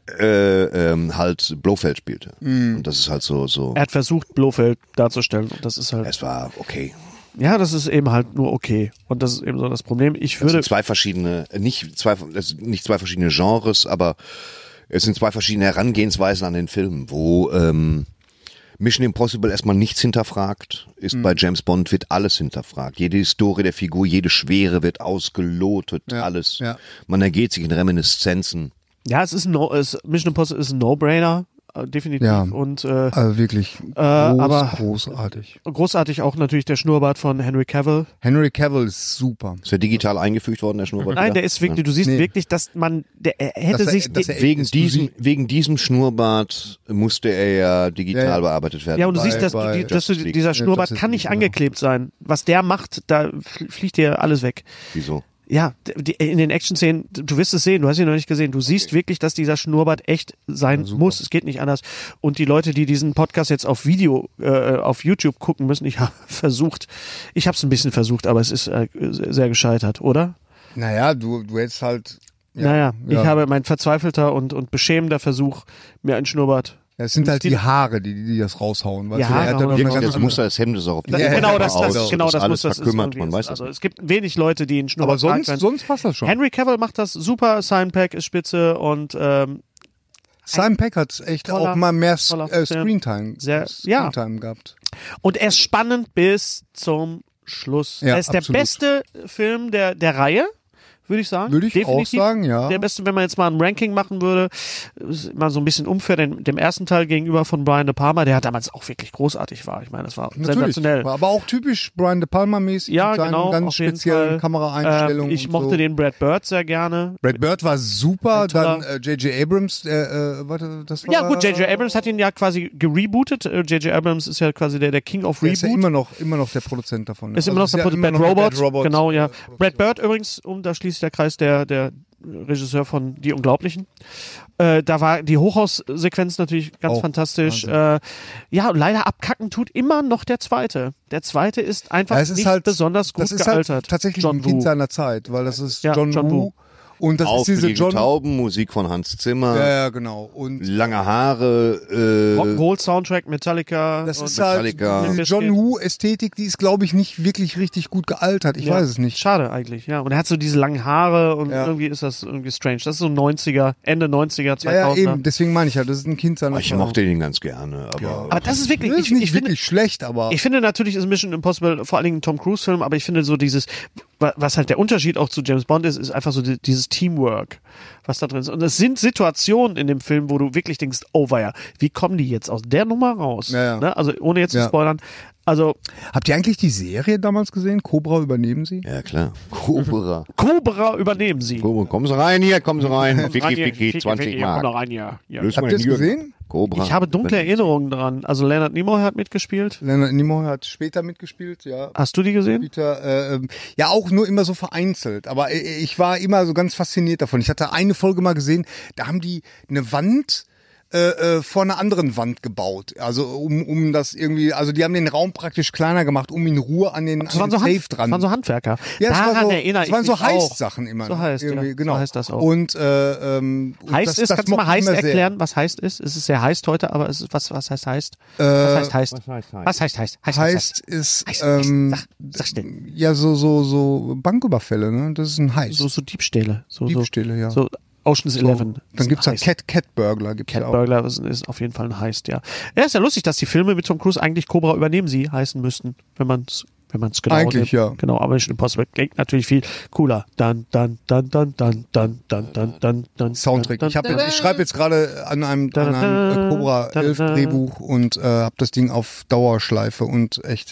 äh, ähm, halt Blofeld spielte. Mhm. Und das ist halt so, so. Er hat versucht, Blofeld darzustellen und das ist halt, Es war okay. ja, das ist eben halt nur okay. Und das ist eben so das Problem. Ich Es würde, sind zwei verschiedene, nicht zwei, das sind nicht zwei verschiedene Genres, aber es sind zwei verschiedene Herangehensweisen an den Film, wo ähm, Mission Impossible erstmal nichts hinterfragt, ist Mhm. bei James Bond wird alles hinterfragt. Jede Historie der Figur, jede Schwere wird ausgelotet, Ja, alles. ja. Man ergeht sich in Reminiszenzen. ja, es ist ein no, es, Mission Impossible ist ein No-Brainer, äh, definitiv. Ja. Und äh, Also wirklich groß, Äh, aber- großartig. großartig auch natürlich der Schnurrbart von Henry Cavill. Henry Cavill ist super. Ist der digital eingefügt worden, der Schnurrbart? Nein, wieder? der ist wirklich, du siehst Nee. wirklich, dass man, der er hätte Dass er- sich, dass er- Wegen exklusiv- diesem, wegen diesem Schnurrbart musste er ja digital Ja, ja. bearbeitet werden. ja, und du bei- siehst, dass, du, bei die, dass du, Justice League. dieser Ja, Schnurrbart Justice kann League, nicht genau. angeklebt sein. Was der macht, da fl- fliegt dir alles weg. Wieso? Ja, die, in den Action-Szenen, du wirst es sehen, du hast ihn noch nicht gesehen, du siehst wirklich, dass dieser Schnurrbart echt sein muss, es geht nicht anders. Und die Leute, die diesen Podcast jetzt auf Video, äh, auf YouTube gucken müssen, ich habe versucht, ich habe es ein bisschen versucht, aber es ist äh, sehr gescheitert, oder? Naja, du, du hättest halt. Ja, naja, ja. ich habe mein verzweifelter und, und beschämender Versuch, mir einen Schnurrbart. Ja, es sind halt die Haare, die, die das raushauen. Weißt Die du? Er Haare hat ja hauen noch eine raus. ganz Das andere- Muster des Hemdes auch auf die Das, Ja, genau, ja, das, aus, das, genau, das, alles muss das ist verkümmert, irgendwie- man weiß also das. es gibt wenig Leute, die einen Schnurrbart Aber sonst, tragen können. sonst passt das schon. Henry Cavill macht das super, Simon Pegg ist spitze und ähm, Simon Pegg hat echt toller- auch mal mehr S- toller äh, Film. Screentime, Sehr- ja. Screentime gehabt. Und er ist spannend bis zum Schluss. Ja, er ist der absolut. beste Film der, der Reihe, würde ich sagen. Würde ich Definitiv auch sagen, ja. Der beste, wenn man jetzt mal ein Ranking machen würde, ist mal so ein bisschen unfair dem, dem ersten Teil gegenüber von Brian De Palma, der damals auch wirklich großartig war. Ich meine, das war Natürlich, sensationell. war aber auch typisch Brian De Palma-mäßig Ja, mit seinen genau, ganz auf jeden speziellen Fall. Kameraeinstellungen. Ähm, ich und mochte so. den Brad Bird sehr gerne. Brad Bird war super, Ein toller- dann äh, J J Abrams, äh, äh, warte, das war... Ja gut, J J Abrams hat ihn ja quasi gerebootet. Äh, J J Abrams ist ja quasi der, der King of Der ist ja Reboot. immer noch, immer noch der Produzent davon. Ist Also immer noch der ja Produzent. immer Bad noch Robot, Bad Robot, genau, ja. äh, Brad Bird übrigens, um da schließt der Kreis, der, der Regisseur von Die Unglaublichen. Äh, da war die Hochhaussequenz natürlich ganz Oh, fantastisch. Äh, ja, und leider abkacken tut immer noch der zweite. Der zweite ist einfach Ja, es ist nicht halt, besonders gut das ist gealtert. halt tatsächlich John ein Kind Woo. seiner Zeit, weil das ist Ja, John, John Woo. Woo. Und das ist diese Auffällige John... Tauben, Musik von Hans Zimmer, Ja, ja, genau. Und lange Haare, äh, Rock'n'Roll Soundtrack, Metallica. das und ist halt, Metallica. diese John Woo-Ästhetik, die ist, glaube ich, nicht wirklich richtig gut gealtert. Ich Ja. weiß es nicht. Schade eigentlich, ja. Und er hat so diese langen Haare und Ja. irgendwie ist das irgendwie strange. Das ist so neunziger, Ende neunziger, Ja, ja, zweitausender. eben. Deswegen meine ich ja, das ist ein Kind seiner ich Zeit. mochte den ganz gerne, aber Aber das ist wirklich, Das ich, ist nicht ich finde, wirklich schlecht, aber... ich finde natürlich ist Mission Impossible vor allen Dingen ein Tom Cruise Film, aber ich finde so dieses, wa- was halt der Unterschied auch zu James Bond ist, ist einfach so die, dieses Teamwork, was da drin ist. Und es sind Situationen in dem Film, wo du wirklich denkst, oh weia, wie kommen die jetzt aus der Nummer raus? Ja, ja. Ne? Also ohne jetzt Ja. zu spoilern. Also Habt ihr eigentlich die Serie damals gesehen? Cobra übernehmen sie? ja klar. Cobra. Cobra übernehmen sie. Cobra. Kommen Sie rein hier, kommen Sie rein. Rein Ficky, hier, Ficky, Ficky, zwanzig Ficky, komm doch Mark. rein hier. Ja. Löst Habt mal ihr es den Jürgen. gesehen? Cobra. Ich habe dunkle Erinnerungen dran. Also Leonard Nimoy hat mitgespielt. Leonard Nimoy hat später mitgespielt, ja. Hast du die gesehen? Peter, äh, ähm, ja, auch nur immer so vereinzelt. Aber äh, ich war immer so ganz fasziniert davon. Ich hatte eine Folge mal gesehen, da haben die eine Wand äh, äh, vor einer anderen Wand gebaut. Also um, um das irgendwie, also die haben den Raum praktisch kleiner gemacht, um in Ruhe an den, Das an waren den so, Safe Hand, dran. waren so Handwerker. Ja, es Daran war so, erinnere es ich waren so mich auch. Heist-Sachen immer. So ne? heißt, ja. Irgendwie, genau. So heißt das auch. Und, äh, ähm, und Heißt das, ist, das kannst du mal mochte ich Heist immer sehr. erklären, was Heist ist? Es ist sehr heißt heute, aber es ist, was, was heißt Heist? Äh, was heißt Heist? was heißt Heist? Was heißt Heist? Heist, Heist ist, Heist, Heist. ähm, Sag, sag schnell. ja, so, so, so Banküberfälle, ne? Das ist ein Heist. So, so Diebstähle. So, Diebstähle, ja. So Ocean's Eleven. Dann gibt's da halt Cat, Cat Burglar, gibt's Cat ja auch. Burglar ist, ist auf jeden Fall ein Heist, ja. Ja, ist ja lustig, dass die Filme mit Tom Cruise eigentlich Cobra übernehmen sie heißen müssten, wenn man es wenn man es genau Eigentlich, nimmt. ja. Genau, aber Mission Impossible klingt natürlich viel cooler. Dann, dann, dann, dann, dann, dann, dann, dann, dann, dann. Soundtrack. dann, Ich, hab dann, jetzt, ich schreibe jetzt gerade an einem, an einem äh, Cobra elf Drehbuch und äh, habe das Ding auf Dauerschleife und echt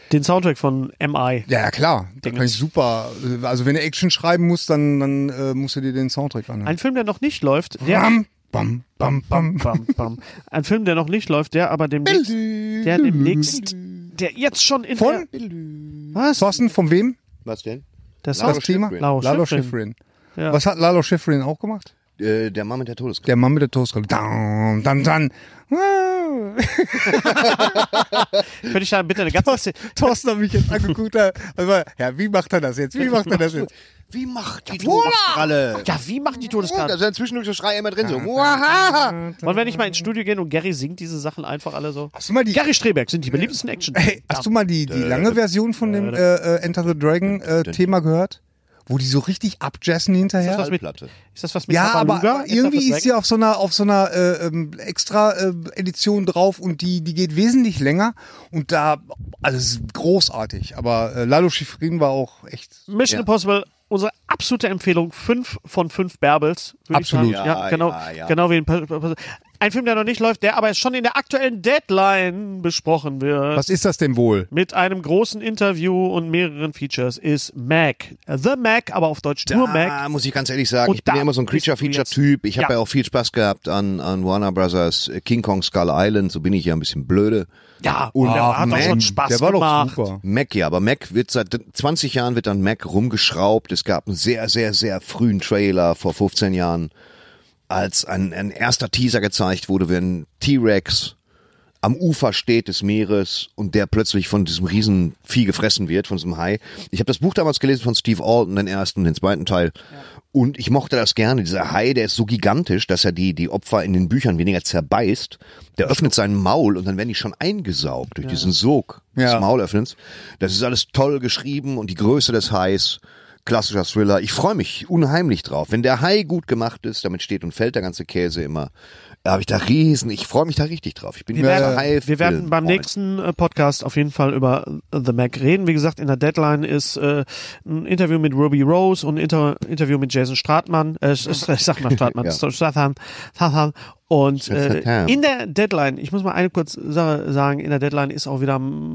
Den Soundtrack von M I. Ja, ja klar. Da kann ich super. Also wenn du Action schreiben musst, dann, dann äh, musst du dir den Soundtrack anhören. Ein Film, der noch nicht läuft, der... Bam, bam, bam, bam. Bam, bam. Ein Film, der noch nicht läuft, der aber demnächst... Der demnächst... Der jetzt schon in Von? der... Was? Thorsten, von wem? Was denn? Das, Das Thema? Lalo Lalo Schifrin. Schifrin. Ja. Was hat Lalo Schifrin auch gemacht? Äh, der Mann mit der Todeskralle. Der Mann mit der Toastkralle. Dann, dann, dann. Könnte ich da bitte eine ganze... Thorsten hat mich jetzt angeguckt. Also, ja, wie macht er das jetzt? Wie macht er das jetzt? Wie macht die Todeskralle? Ja, wie machen die Oh, Todeskralle? da sind zwischendurch so Schreie immer drin. So. Wahaha. Wollen wir nicht mal ins Studio gehen und Gary singt diese Sachen einfach alle so? Hast du mal die, Gary Streberg sind die beliebtesten Action. hey, hast du mal die, die lange Version von dem äh, äh, Enter the Dragon äh, Thema gehört? Wo die so richtig abjazzen hinterher? Ist das was mit, Platte. ist das was mit Ja, aber, Tabaluga? aber irgendwie Enter the ist sie auf so einer auf so einer äh, ähm, extra äh, Edition drauf und die die geht wesentlich länger und da also es ist großartig. Aber äh, Lalo Schifrin war auch echt. Mission Ja. Impossible, unsere absolute Empfehlung, fünf von fünf Bärbels. würd ich Absolut. sagen. Ja, Ja, genau, ja, ja. genau wie ein, Pa- Pa- ein Film, der noch nicht läuft, der aber schon in der aktuellen Deadline besprochen wird. Was ist das denn wohl? Mit einem großen Interview und mehreren Features ist Mac. The Mac, aber auf Deutsch nur Mac. Da muss ich ganz ehrlich sagen, Und ich bin da ja immer so ein bist du Creature-Feature-Typ. Ich habe Ja. ja auch viel Spaß gehabt an, an Warner Brothers King Kong Skull Island. So bin ich ja ein bisschen blöde. Ja, Und der Ach, hat doch Mac, schon Spaß Der war gemacht. doch super. Mac, ja, aber Mac wird seit zwanzig Jahren wird an Mac rumgeschraubt. Es gab einen sehr, sehr, sehr frühen Trailer vor fünfzehn Jahren, als ein, ein erster Teaser gezeigt wurde, wenn T-Rex am Ufer steht des Meeres und der plötzlich von diesem riesen Vieh gefressen wird, von diesem Hai. Ich habe das Buch damals gelesen von Steve Alton, den ersten und den zweiten Teil. Und ich mochte das gerne. Dieser Hai, der ist so gigantisch, dass er die, die Opfer in den Büchern weniger zerbeißt. Der öffnet sein Maul und dann werden die schon eingesaugt durch diesen Sog Ja. des Maulöffnens. Das ist alles toll geschrieben und die Größe des Hais, klassischer Thriller. Ich freue mich unheimlich drauf. Wenn der Hai gut gemacht ist, damit steht und fällt der ganze Käse immer. Da habe ich da riesen, ich freue mich da richtig drauf. Ich bin Wir großer werden, Hai. wir werden beim nächsten äh, Podcast auf jeden Fall über The Mac reden. Wie gesagt, in der Deadline ist äh, ein Interview mit Ruby Rose und ein Inter Interview mit Jason Stratmann. Äh, ich sag mal Stratmann. Ja. Statham, Statham. Und äh, Statham. in der Deadline, ich muss mal eine kurze Sache sagen, in der Deadline ist auch wieder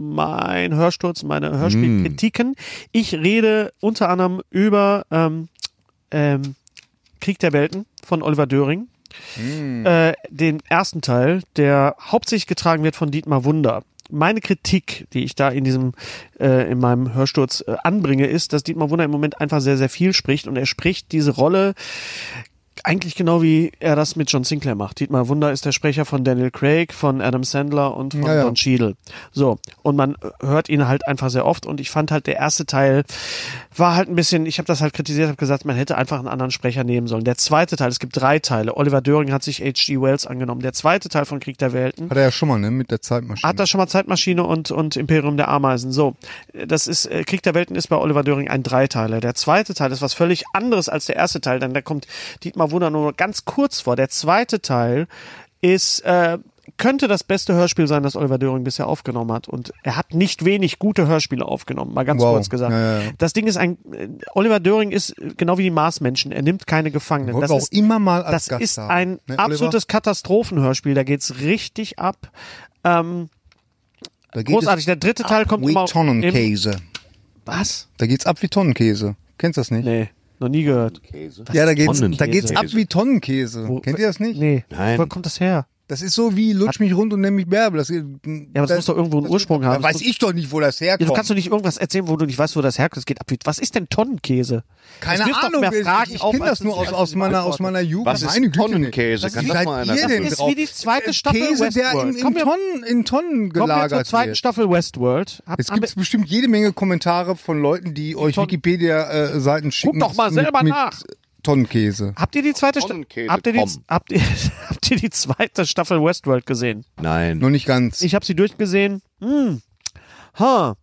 mein Hörsturz, meine Hörspielkritiken. Ich rede unter anderem über ähm, ähm, Krieg der Welten von Oliver Döring. Äh, den ersten Teil, der hauptsächlich getragen wird von Dietmar Wunder. Meine Kritik, die ich da in diesem äh, in meinem Hörsturz äh, anbringe, ist, dass Dietmar Wunder im Moment einfach sehr, sehr viel spricht und er spricht diese Rolle eigentlich genau wie er das mit John Sinclair macht. Dietmar Wunder ist der Sprecher von Daniel Craig, von Adam Sandler und von Ja, ja. Don Cheadle. So, und man hört ihn halt einfach sehr oft und ich fand halt, der erste Teil war halt ein bisschen, ich habe das halt kritisiert, habe gesagt, man hätte einfach einen anderen Sprecher nehmen sollen. Der zweite Teil, es gibt drei Teile. Oliver Döring hat sich H G Wells angenommen. Der zweite Teil von Krieg der Welten Hat er ja schon mal, ne? Mit der Zeitmaschine. hat da schon mal Zeitmaschine und, und Imperium der Ameisen. So, das ist, äh, Krieg der Welten ist bei Oliver Döring ein Dreiteiler. Der zweite Teil ist was völlig anderes als der erste Teil, denn da kommt Dietmar Wunder nur ganz kurz vor. Der zweite Teil ist, äh, könnte das beste Hörspiel sein, das Oliver Döring bisher aufgenommen hat. Und er hat nicht wenig gute Hörspiele aufgenommen, mal ganz Wow. kurz gesagt. Ja, ja, ja. Das Ding ist ein, äh, Oliver Döring ist genau wie die Marsmenschen. Er nimmt keine Gefangenen. Wollte Das auch ist, immer mal als das Gast ist haben. ein Ne, Oliver? absolutes Katastrophenhörspiel. Da geht's richtig ab. Ähm, Da geht großartig. Der dritte Teil es kommt wie immer im, Tonnenkäse. Was? Da geht's ab wie Tonnenkäse. Kennst du das nicht? Nee, noch nie gehört. Ja, da geht's, Tonnenkäse? da geht's ab wie Tonnenkäse. Wo- Kennt ihr das nicht? Nee. Nein. Wo kommt das her? Das ist so wie lutsch mich rund und nenn mich Bärbel. Das, ja, Ja, aber das muss doch irgendwo einen Ursprung haben. Da weiß ich doch nicht, wo das Ja, herkommt. du kannst doch nicht irgendwas erzählen, wo du nicht weißt, wo das herkommt. Es geht ab. wie- Was ist denn Tonnenkäse? Keine Das wirft doch Ahnung, mehr Fragen ich, ich auf, kenne als das nur es- aus, als aus, es meiner, aus beantwortet. meiner Jugend. Was ist Meine Güte, Tonnenkäse? Was Kann wie das seid mal einer ihr Das denn ist drauf? wie die zweite Äh, Staffel Käse, der Westworld. in, in, Kommen wir- Tonnen, in Tonnen Kommen wir zur gelagert zweiten wird. Staffel Westworld. Hab, Jetzt haben gibt es bestimmt jede Menge Kommentare von Leuten, die euch Tonnen- Wikipedia-Seiten schicken. doch mal mit- selber mit nach. Tonnenkäse. Habt ihr die zweite Staffel? Tonnenkäse, Habt ihr die, komm. habt ihr, habt ihr die zweite Staffel Westworld gesehen? Nein. Noch nicht ganz. Ich habe sie durchgesehen. Hm. Ha.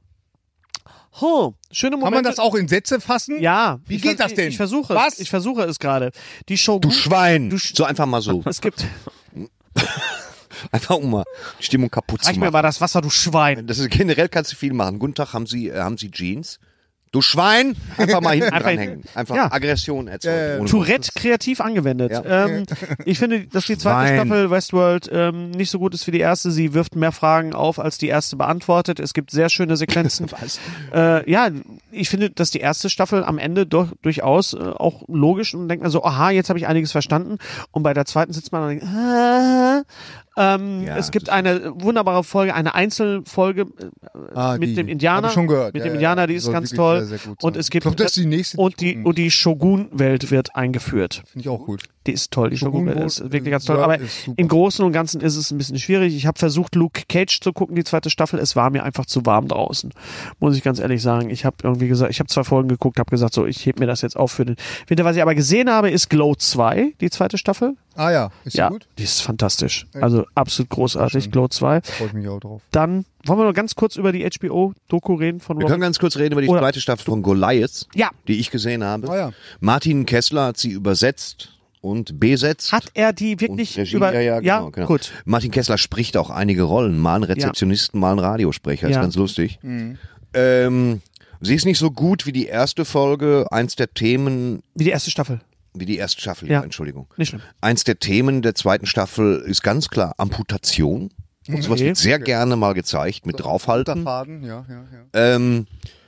Ha. Schöne Momente. Kann man das auch in Sätze fassen? Ja. Wie Ich geht vers- das denn? Ich versuche Was? es. Ich versuche es gerade. Die Show. Du Schwein. Du Sch- so einfach mal so. Es gibt. Einfach um mal die Stimmung kaputt zu Reich mir machen. mal das Wasser, du Schwein. Das ist, generell kannst du viel machen. Guten Tag, haben Sie, äh, haben Sie Jeans? Du Schwein, einfach mal hinten Einfach- dranhängen. Einfach Ja. Aggression erzeugen. Ja, ja, ja. ohne Tourette kreativ angewendet. Ja. Ähm, ich finde, dass die zweite Schwein. Staffel Westworld ähm, nicht so gut ist wie die erste. Sie wirft mehr Fragen auf, als die erste beantwortet. Es gibt sehr schöne Sequenzen. äh, ja, ich finde, dass die erste Staffel am Ende doch durchaus äh, auch logisch und denkt man so, aha, jetzt habe ich einiges verstanden. Und bei der zweiten sitzt man und denkt, ah, ähm, Ja, es gibt das eine wunderbare Folge, eine Einzelfolge äh, Ah, mit die. dem Indianer. Hab ich schon gehört. Mit Ja, dem ja, Indianer, ja. die ist Soll ganz wirklich toll. sehr, sehr gut Und sein. es gibt Ich glaub, das ist die nächste, die und ich die gucken und die Shogun-Welt wird eingeführt. Finde ich auch gut. Die ist toll, die Shogun Shogun-Welt World, ist wirklich äh, ganz toll. World Aber ist super. im Großen und Ganzen ist es ein bisschen schwierig. Ich habe versucht, Luke Cage zu gucken, die zweite Staffel. Es war mir einfach zu warm draußen, muss ich ganz ehrlich sagen. Ich habe irgendwie gesagt, ich habe zwei Folgen geguckt, habe gesagt, so, ich heb mir das jetzt auf für den Winter. Was ich aber gesehen habe, ist Glow zwei, die zweite Staffel. Ah ja, ist ja, die gut? die ist fantastisch. Echt? Also absolut großartig, Schön. Glow zwei. Freue ich mich auch drauf. Dann wollen wir noch ganz kurz über die H B O-Doku reden von Wir Robin. können ganz kurz reden über die Oder- zweite Staffel von Goliath, Ja. die ich gesehen habe. Ah ja. Martin Kessler hat sie übersetzt und besetzt. Hat er die und wirklich Regie, über... ja, ja, genau, genau. gut. Martin Kessler spricht auch einige Rollen, mal einen Rezeptionisten, mal einen Radiosprecher, ist Ja. ganz lustig. Mhm. Ähm, sie ist nicht so gut wie die erste Folge. Eins der Themen, Wie die erste Staffel. wie die erste Staffel, Ja. ja. Entschuldigung. Nicht schlimm. Eins der Themen der zweiten Staffel ist ganz klar Amputation. Und sowas wird sehr gerne mal gezeigt, mit draufhalten. Faden, ja, ja, ja. Ähm,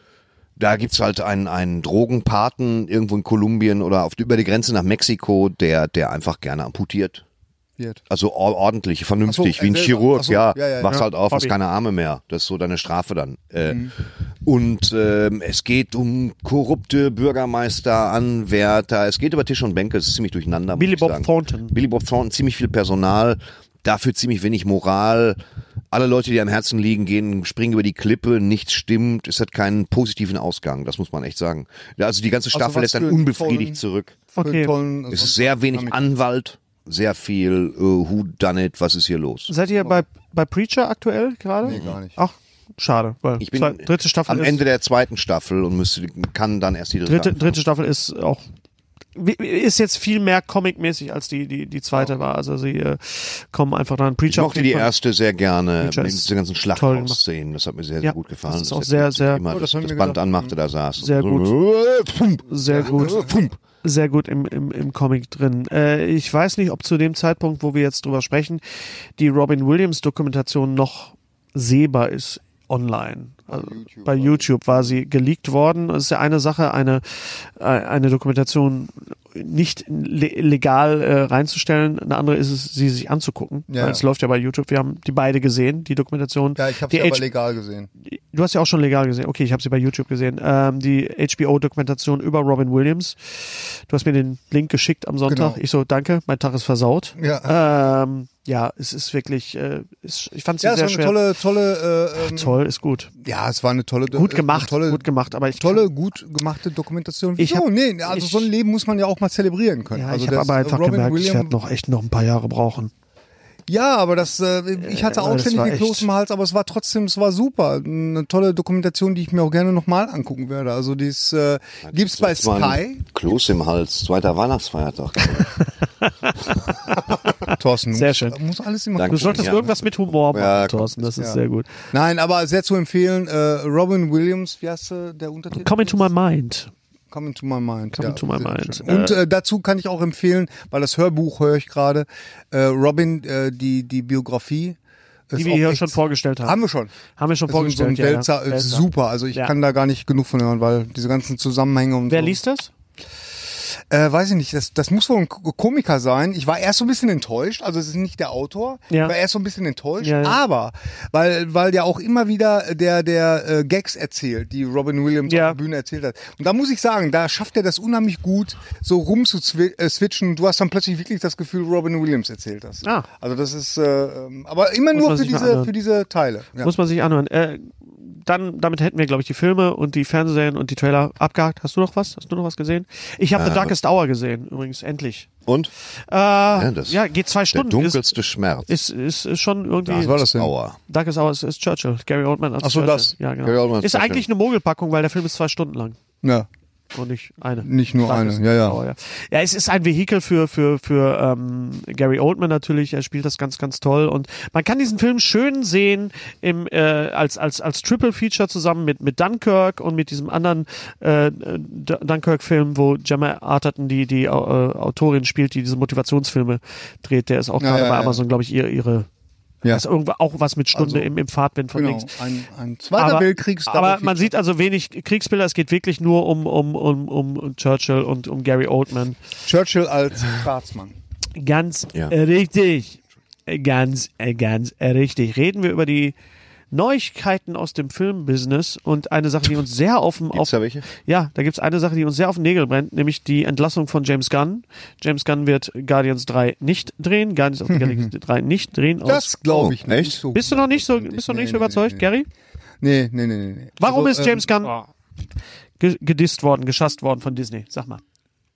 da gibt's halt einen, einen Drogenpaten irgendwo in Kolumbien oder auf, über die Grenze nach Mexiko, der, der einfach gerne amputiert. Wird. Also or- ordentlich, vernünftig, Ach so, wie ein er selber. Chirurg, Ach so, ja. ja, ja, Wachst ja. halt auf, hast Hobby. keine Arme mehr. Das ist so deine Strafe dann. Äh, Mhm. Und ähm, es geht um korrupte Bürgermeister, Anwärter. Es geht über Tisch und Bänke, es ist ziemlich durcheinander. muss Billy ich Bob sagen. Thornton. Billy Bob Thornton, ziemlich viel Personal, dafür ziemlich wenig Moral. Alle Leute, die am Herzen liegen, gehen, springen über die Klippe, nichts stimmt. Es hat keinen positiven Ausgang, das muss man echt sagen. Ja, also die ganze Also Staffel was lässt dann für einen unbefriedigt tollen- zurück. Für einen Okay. tollen- Es ist sehr wenig Dynamik. Anwalt, sehr viel äh, Who Done It, was ist hier los? Seid ihr bei, bei Preacher aktuell gerade? Nee, gar nicht. Ach, schade. Weil Ich bin zwei, dritte Staffel am ist, Ende der zweiten Staffel und müsste, kann dann erst die dritte dritte, anfangen. dritte Staffel ist auch ist jetzt viel mehr comic-mäßig als die die die zweite war. Also sie äh, kommen einfach dann Ich Preacher. mochte auf die jeden Fall. erste sehr gerne, Preacher mit ist den ganzen toll Schlachthausszenen. Das hat mir sehr, sehr Ja, gut gefallen. das ist auch hat sehr, jetzt sehr- immer Oh, das, das haben das wir Band gedacht. anmachte, da saß. Sehr so, gut. Sehr gut. Sehr gut im, im, im Comic drin. Äh, ich weiß nicht, ob zu dem Zeitpunkt, wo wir jetzt drüber sprechen, die Robin Williams Dokumentation noch sehbar ist online. Also YouTube. bei YouTube war sie geleakt worden. Es ist ja eine Sache, eine, äh, eine Dokumentation nicht le legal äh, reinzustellen. Eine andere ist es, sie sich anzugucken. Ja. Weil es läuft ja bei YouTube. Wir haben die beide gesehen, die Dokumentation. Ja, ich habe Die sie aber H- legal gesehen. Du hast ja auch schon legal gesehen. Okay, ich habe sie bei YouTube gesehen. Ähm, die H B O-Dokumentation über Robin Williams. Du hast mir den Link geschickt am Sonntag. Genau. Ich so, danke, mein Tag ist versaut. Ja, Ähm, ja, es ist wirklich, äh, ist, ich fand sie ja, es sehr war eine schwer. tolle, tolle, äh, ähm, Toll, ist gut. ja, es war eine tolle, Gut äh, gemacht, tolle, gut gemacht. Aber ich tolle, gut gemachte Dokumentation. Ich Wieso? hab- nee, also ich- so ein Leben muss man ja auch mal zelebrieren können. Ja, also ich habe das, aber äh, einfach Robin gemerkt, ich Williams- werde noch echt noch ein paar Jahre brauchen. Ja, aber das, äh, ich hatte Äh, auch das ständig war den Kloß echt- im Hals, aber es war trotzdem, es war super. Eine tolle Dokumentation, die ich mir auch gerne nochmal angucken werde. Also die ist, äh, gibt's bei Das war ein Sky. Kloß im Hals, zweiter Weihnachtsfeiertag. Thorsten, Sehr muss, schön. muss alles immer Danke. Du solltest Ja. irgendwas mit Humor machen, Ja, komm, Thorsten. Das ist ja. sehr gut. Nein, aber sehr zu empfehlen. Äh, Robin Williams, wie heißt äh, der Untertitel? Come into my mind. Coming to my mind. Come ja, into my sehr mind. schön. Und äh, dazu kann ich auch empfehlen, weil das Hörbuch höre ich gerade, äh, Robin, äh, die, die Biografie. ist Die wir auch hier echt- schon vorgestellt haben. Haben wir schon. Haben wir schon Das ist so ein vorgestellt, ja, ja. Wälzer, äh, Wälzer. super. Also ich Ja. kann da gar nicht genug von hören, weil diese ganzen Zusammenhänge und Wer so. liest das? Äh, weiß ich nicht, das, das muss wohl ein Ko- Komiker sein. Ich war erst so ein bisschen enttäuscht, also es ist nicht der Autor. Ja. Ich war erst so ein bisschen enttäuscht, Ja, ja. aber weil weil der auch immer wieder der der äh, Gags erzählt, die Robin Williams Ja. auf der Bühne erzählt hat. Und da muss ich sagen, da schafft er das unheimlich gut, so rum zu zwi- äh, switchen. Du hast dann plötzlich wirklich das Gefühl, Robin Williams erzählt das. Ah. Also das ist, äh, ähm, aber immer Muss nur man für sich mal diese anhören. für diese Teile. Ja. Muss man sich anhören. Äh, dann, damit hätten wir, glaube ich, die Filme und die Fernsehserien und die Trailer abgehakt. Hast du noch was? Hast du noch was gesehen? Ich habe The Darkest Hour gesehen, übrigens, endlich. Und? Äh, ja, das- geht zwei Der Stunden. dunkelste Schmerz. Ist, ist, ist schon irgendwie... Was war das denn? Aua. Darkest Hour ist, ist Churchill. Gary Oldman als Ach so, Churchill. das. Ja, genau. Gary Oldman als Ist Churchill. eigentlich eine Mogelpackung, weil der Film ist zwei Stunden lang. Ja. und nicht eine. Nicht nur eine, ja, ja. Genau, ja. Ja, es ist ein Vehikel für, für, für ähm, Gary Oldman natürlich. Er spielt das ganz, ganz toll. Und man kann diesen Film schön sehen im, äh, als, als, als Triple-Feature zusammen mit, mit Dunkirk und mit diesem anderen äh, Dunkirk-Film, wo Gemma Arterton die, die äh, Autorin spielt, die diese Motivationsfilme dreht. Der ist auch ja, gerade ja, bei ja. Amazon, glaube ich, ihre, ihre Ja. also irgendwo auch was mit Stunde Also, im, im Fahrtwind von genau, links. ein, ein Zweiter aber, Weltkriegs. aber man sieht also wenig Kriegsbilder, es geht wirklich nur um, um, um, um Churchill und um Gary Oldman. Churchill als Staatsmann. Ganz Ja. äh, richtig. Äh, Ganz, äh, ganz äh, richtig. Reden wir über die Neuigkeiten aus dem Filmbusiness und eine Sache, die uns sehr auf dem... Gibt's da welche? Ja, da gibt's eine Sache, die uns sehr auf den Nägel brennt, nämlich die Entlassung von James Gunn. James Gunn wird Guardians drei nicht drehen, Guardians of the Galaxy drei nicht drehen. Aus Das glaube ich Oh, nicht. echt? So bist du noch nicht so, bist du noch Nee, nicht so nee, überzeugt, nee, Gary? Nee, nee, nee, nee. nee. Warum Also, ist James ähm, Gunn ge gedisst worden, geschasst worden von Disney? Sag mal.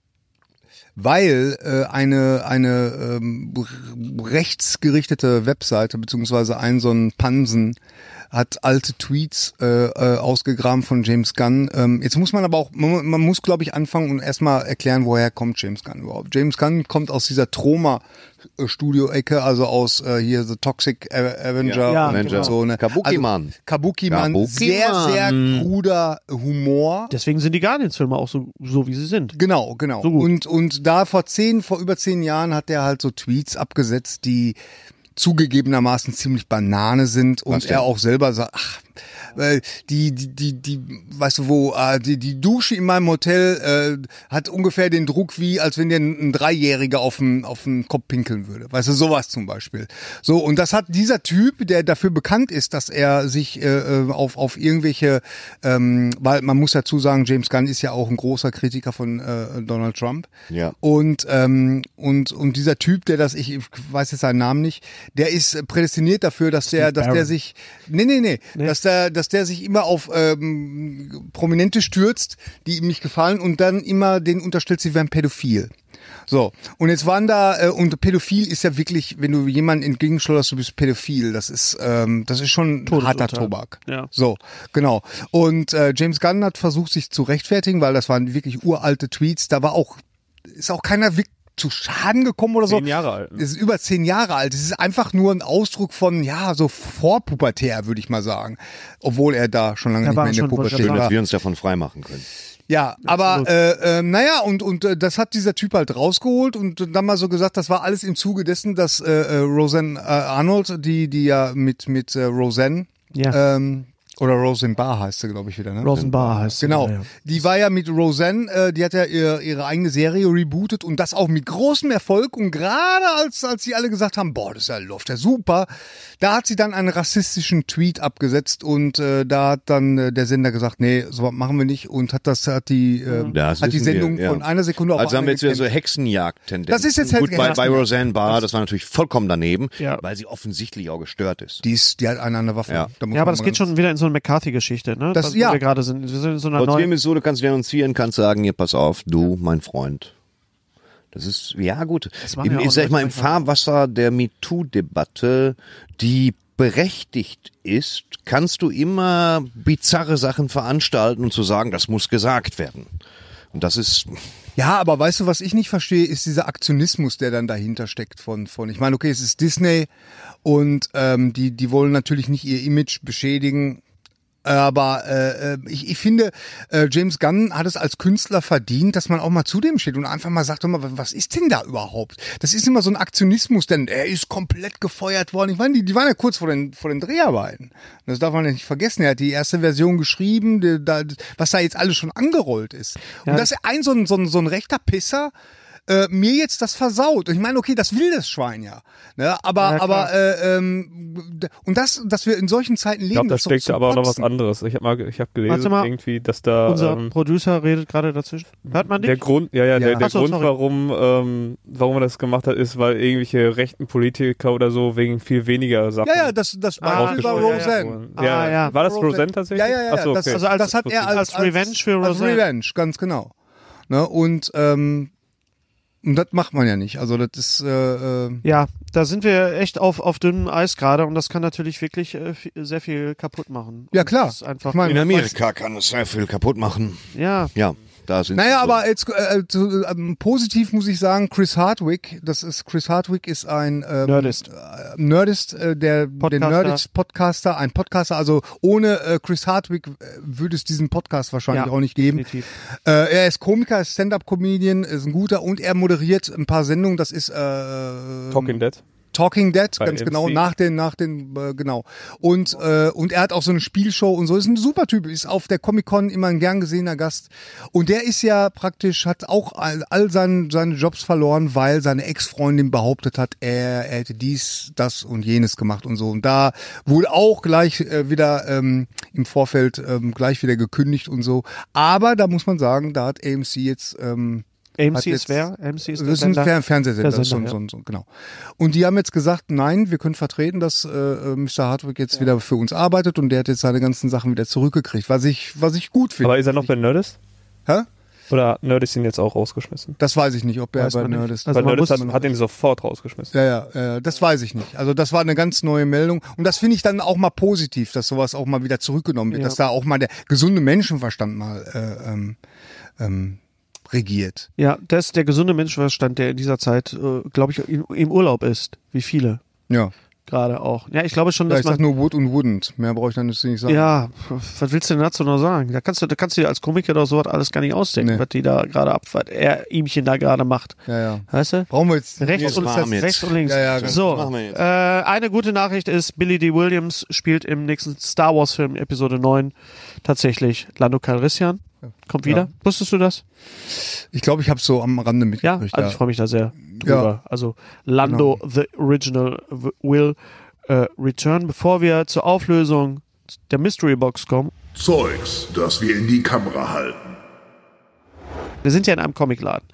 Weil äh, eine eine ähm, rechtsgerichtete Webseite beziehungsweise ein so ein Pansen hat alte Tweets äh, äh, ausgegraben von James Gunn. Ähm, jetzt muss man aber auch, man, man muss glaube ich anfangen und erstmal erklären, woher kommt James Gunn überhaupt. James Gunn kommt aus dieser Troma-Studio-Ecke, also aus äh, hier The Toxic Avenger Ja, und Avenger. so. Ne? Kabuki-Man. Also, Kabuki-Man, Kabuki-Man. sehr, sehr kruder Humor. Deswegen sind die Guardians-Filme auch so, so, wie sie sind. Genau, genau. So gut. und und da vor zehn, vor über zehn Jahren hat er halt so Tweets abgesetzt, die zugegebenermaßen ziemlich Banane sind und denn? er auch selber sagt, ach, äh, die, die, die, die, weißt du wo, äh, die, die Dusche in meinem Hotel äh, hat ungefähr den Druck wie, als wenn dir ein, ein Dreijähriger auf den, auf den Kopf pinkeln würde. Weißt du, sowas zum Beispiel. So, und das hat dieser Typ, der dafür bekannt ist, dass er sich äh, auf, auf irgendwelche, ähm, weil man muss dazu sagen, James Gunn ist ja auch ein großer Kritiker von äh, Donald Trump. Ja. Und, ähm, und, und dieser Typ, der das, ich weiß jetzt seinen Namen nicht, der ist prädestiniert dafür, dass der, dass der sich, nee, nee, nee, nee, dass der, dass der sich immer auf ähm, Prominente stürzt, die ihm nicht gefallen und dann immer den unterstellt, sie wären pädophil. So, und jetzt waren da, äh, und pädophil ist ja wirklich, wenn du jemandem entgegenschleuderst, du bist pädophil, das ist, ähm, das ist schon harter Tobak. Ja. So, genau. Und äh, James Gunn hat versucht, sich zu rechtfertigen, weil das waren wirklich uralte Tweets, da war auch, ist auch keiner wirklich zu Schaden gekommen oder so. Zehn Jahre alt. Es ist über zehn Jahre alt. Es ist einfach nur ein Ausdruck von, ja, so vorpubertär, würde ich mal sagen. Obwohl er da schon lange Da nicht war mehr in der schon, wollte ich Pubertät Schön, war. dass wir uns davon freimachen können. Ja, aber äh, äh, naja, und und äh, das hat dieser Typ halt rausgeholt und dann mal so gesagt, das war alles im Zuge dessen, dass äh, äh, Roseanne äh, Arnold, die die ja mit mit äh, Roseanne Ja. ähm, oder Rosenbar heißt sie, glaube ich, wieder, ne? Rosenbar heißt sie, Genau. ja, ja. Die war ja mit Roseanne, äh, die hat ja ihr, ihre eigene Serie rebootet und das auch mit großem Erfolg. Und gerade als, als sie alle gesagt haben, boah, das ist ja, läuft ja super, da hat sie dann einen rassistischen Tweet abgesetzt und äh, da hat dann äh, der Sender gesagt, nee, sowas machen wir nicht und hat das, hat die, äh, Das hat die wissen Sendung wir, ja. von einer Sekunde auf Also haben eine wir jetzt wieder so gekämpft. Hexenjagd-Tendenzen. Das ist jetzt halt Gut, bei, bei Hexenjagd. Roseanne Barr, das war natürlich vollkommen daneben, Ja. weil sie offensichtlich auch gestört ist. Die ist, die hat eine an der Waffe. Ja. Da muss Ja, aber man das mal geht ganz- schon wieder in so eine McCarthy-Geschichte, ne? Das- Was- ja. Wo wir gerade sind. Wir sind in so einer Trotzdem neuen... ist es so, du kannst denunzieren, kannst sagen, hier, pass auf, du, mein Freund. Das ist, ja gut. Das machen Im, ja ich auch sag mal, im Leute Fahrwasser der MeToo-Debatte, die berechtigt ist, kannst du immer bizarre Sachen veranstalten und zu sagen, das muss gesagt werden. Und das ist, Ja, aber weißt du, was ich nicht verstehe, ist dieser Aktionismus, der dann dahinter steckt von, von, ich meine, okay, es ist Disney und ähm, die, die wollen natürlich nicht ihr Image beschädigen. Aber äh, ich, ich finde, äh, James Gunn hat es als Künstler verdient, dass man auch mal zu dem steht und einfach mal sagt, hör mal, was ist denn da überhaupt? Das ist immer so ein Aktionismus, denn er ist komplett gefeuert worden. Ich meine, die, die waren ja kurz vor den, vor den Dreharbeiten. Das darf man ja nicht vergessen. Er hat die erste Version geschrieben, die, da, was da jetzt alles schon angerollt ist. Und Ja. dass er ein so ein, so ein, so ein rechter Pisser äh, mir jetzt das versaut. Und ich meine, okay, das will das Schwein ja. Ne? Aber, Ja, klar. aber äh, ähm, und das, dass wir in solchen Zeiten leben, Ich glaube, da ist doch steckt zum aber auch noch was Kotzen. anderes. Ich habe mal, ich habe Warte gelesen mal. irgendwie, dass da Unser ähm, Producer redet gerade dazwischen. Hört man dich? der Grund, ja, ja, der, Ja. der Ach so, Grund, sorry. warum, ähm, warum er das gemacht hat, ist, weil irgendwelche rechten Politiker oder so wegen viel weniger Sachen. Ja, ja, das, das Ah, Beispiel war rausgeschmissen Roseanne. wurden. Ah, ja, ja. War das Roseanne. Roseanne tatsächlich? Ja, ja, ja. Ach so, das, okay. also, als- das hat er als, als Revenge für als Roseanne. Revenge, ganz genau. Ne? Und, ähm, und das macht man ja nicht. Also das ist äh, äh, Ja, da sind wir echt auf, auf dünnem Eis gerade und das kann natürlich wirklich äh, viel, sehr viel kaputt machen. ja Und klar. das ist einfach, Ich meine, in Amerika kann es sehr viel kaputt machen. ja, Ja. da sind Naja, sie so. aber jetzt äh, zu, ähm, positiv muss ich sagen, Chris Hardwick, das ist Chris Hardwick ist ein ähm, Nerdist. Äh, Nerdist, äh, der, der Podcaster. Nerdist Podcaster, ein Podcaster, also ohne äh, Chris Hardwick äh, würde es diesen Podcast wahrscheinlich Ja, auch nicht geben. definitiv. Äh, er ist Komiker, ist Stand-Up-Comedian, ist ein guter und er moderiert ein paar Sendungen, das ist äh, Talking Dead. Talking Dead, Bei ganz M C. genau, nach den, nach den, äh, genau. Und, äh, und er hat auch so eine Spielshow und so, ist ein super Typ, ist auf der Comic-Con immer ein gern gesehener Gast. Und der ist ja praktisch, hat auch all, all seine, seine Jobs verloren, weil seine Ex-Freundin behauptet hat, er, er hätte dies, das und jenes gemacht und so. Und da wurde auch gleich äh, wieder ähm, im Vorfeld ähm, gleich wieder gekündigt und so. Aber da muss man sagen, da hat A M C jetzt ähm, A M hat C ist jetzt- wer? A M C ist das der ist ein Sender? Fer Fernsehsender, Der so, Sender, so, ja. so, genau. Und die haben jetzt gesagt, nein, wir können vertreten, dass äh, Mister Hardwick jetzt wieder für uns arbeitet und der hat jetzt seine ganzen Sachen wieder zurückgekriegt, was ich, was ich gut finde. Aber ist er noch bei Nerdist? Hä? Oder hat Nerdist ihn jetzt auch rausgeschmissen? Das weiß ich nicht, ob er Weiß bei man nicht. Nerdist. Also Weil man Nerdist muss- hat, hat ihn sofort rausgeschmissen. Ja, ja, äh, das weiß ich nicht. Also das war eine ganz neue Meldung und das finde ich dann auch mal positiv, dass sowas auch mal wieder zurückgenommen wird, Ja. dass da auch mal der gesunde Menschenverstand mal äh, ähm, ähm, regiert. Ja, das ist der gesunde Menschenverstand, der in dieser Zeit, äh, glaube ich, im, im Urlaub ist. Wie viele Ja. gerade auch. Ja, ich glaube schon, Ja, dass ich sag man... nur Wood und Wouldn't. Mehr brauche ich dann jetzt nicht sagen. Ja, was willst du denn dazu noch sagen? Da kannst du, da kannst du dir als Komiker doch sowas alles gar nicht ausdenken, Nee. was die da gerade ab, was er ihmchen da gerade macht. Ja, ja. Weißt du? Brauchen wir jetzt Rechts Jetzt und, warm jetzt. rechts und links. Ja, ja, genau. so, machen wir jetzt. äh, eine gute Nachricht ist, Billy D. Williams spielt im nächsten Star Wars Film Episode neun tatsächlich Lando Calrissian. Kommt wieder. Ja. Wusstest du das? Ich glaube, ich habe so am Rande Ja, mitgekriegt. also ich freue mich da sehr drüber. Also Lando, the original, w- will äh, return. Bevor wir zur Auflösung der Mystery Box kommen, Zeugs, das wir in die Kamera halten. wir sind ja in einem Comicladen.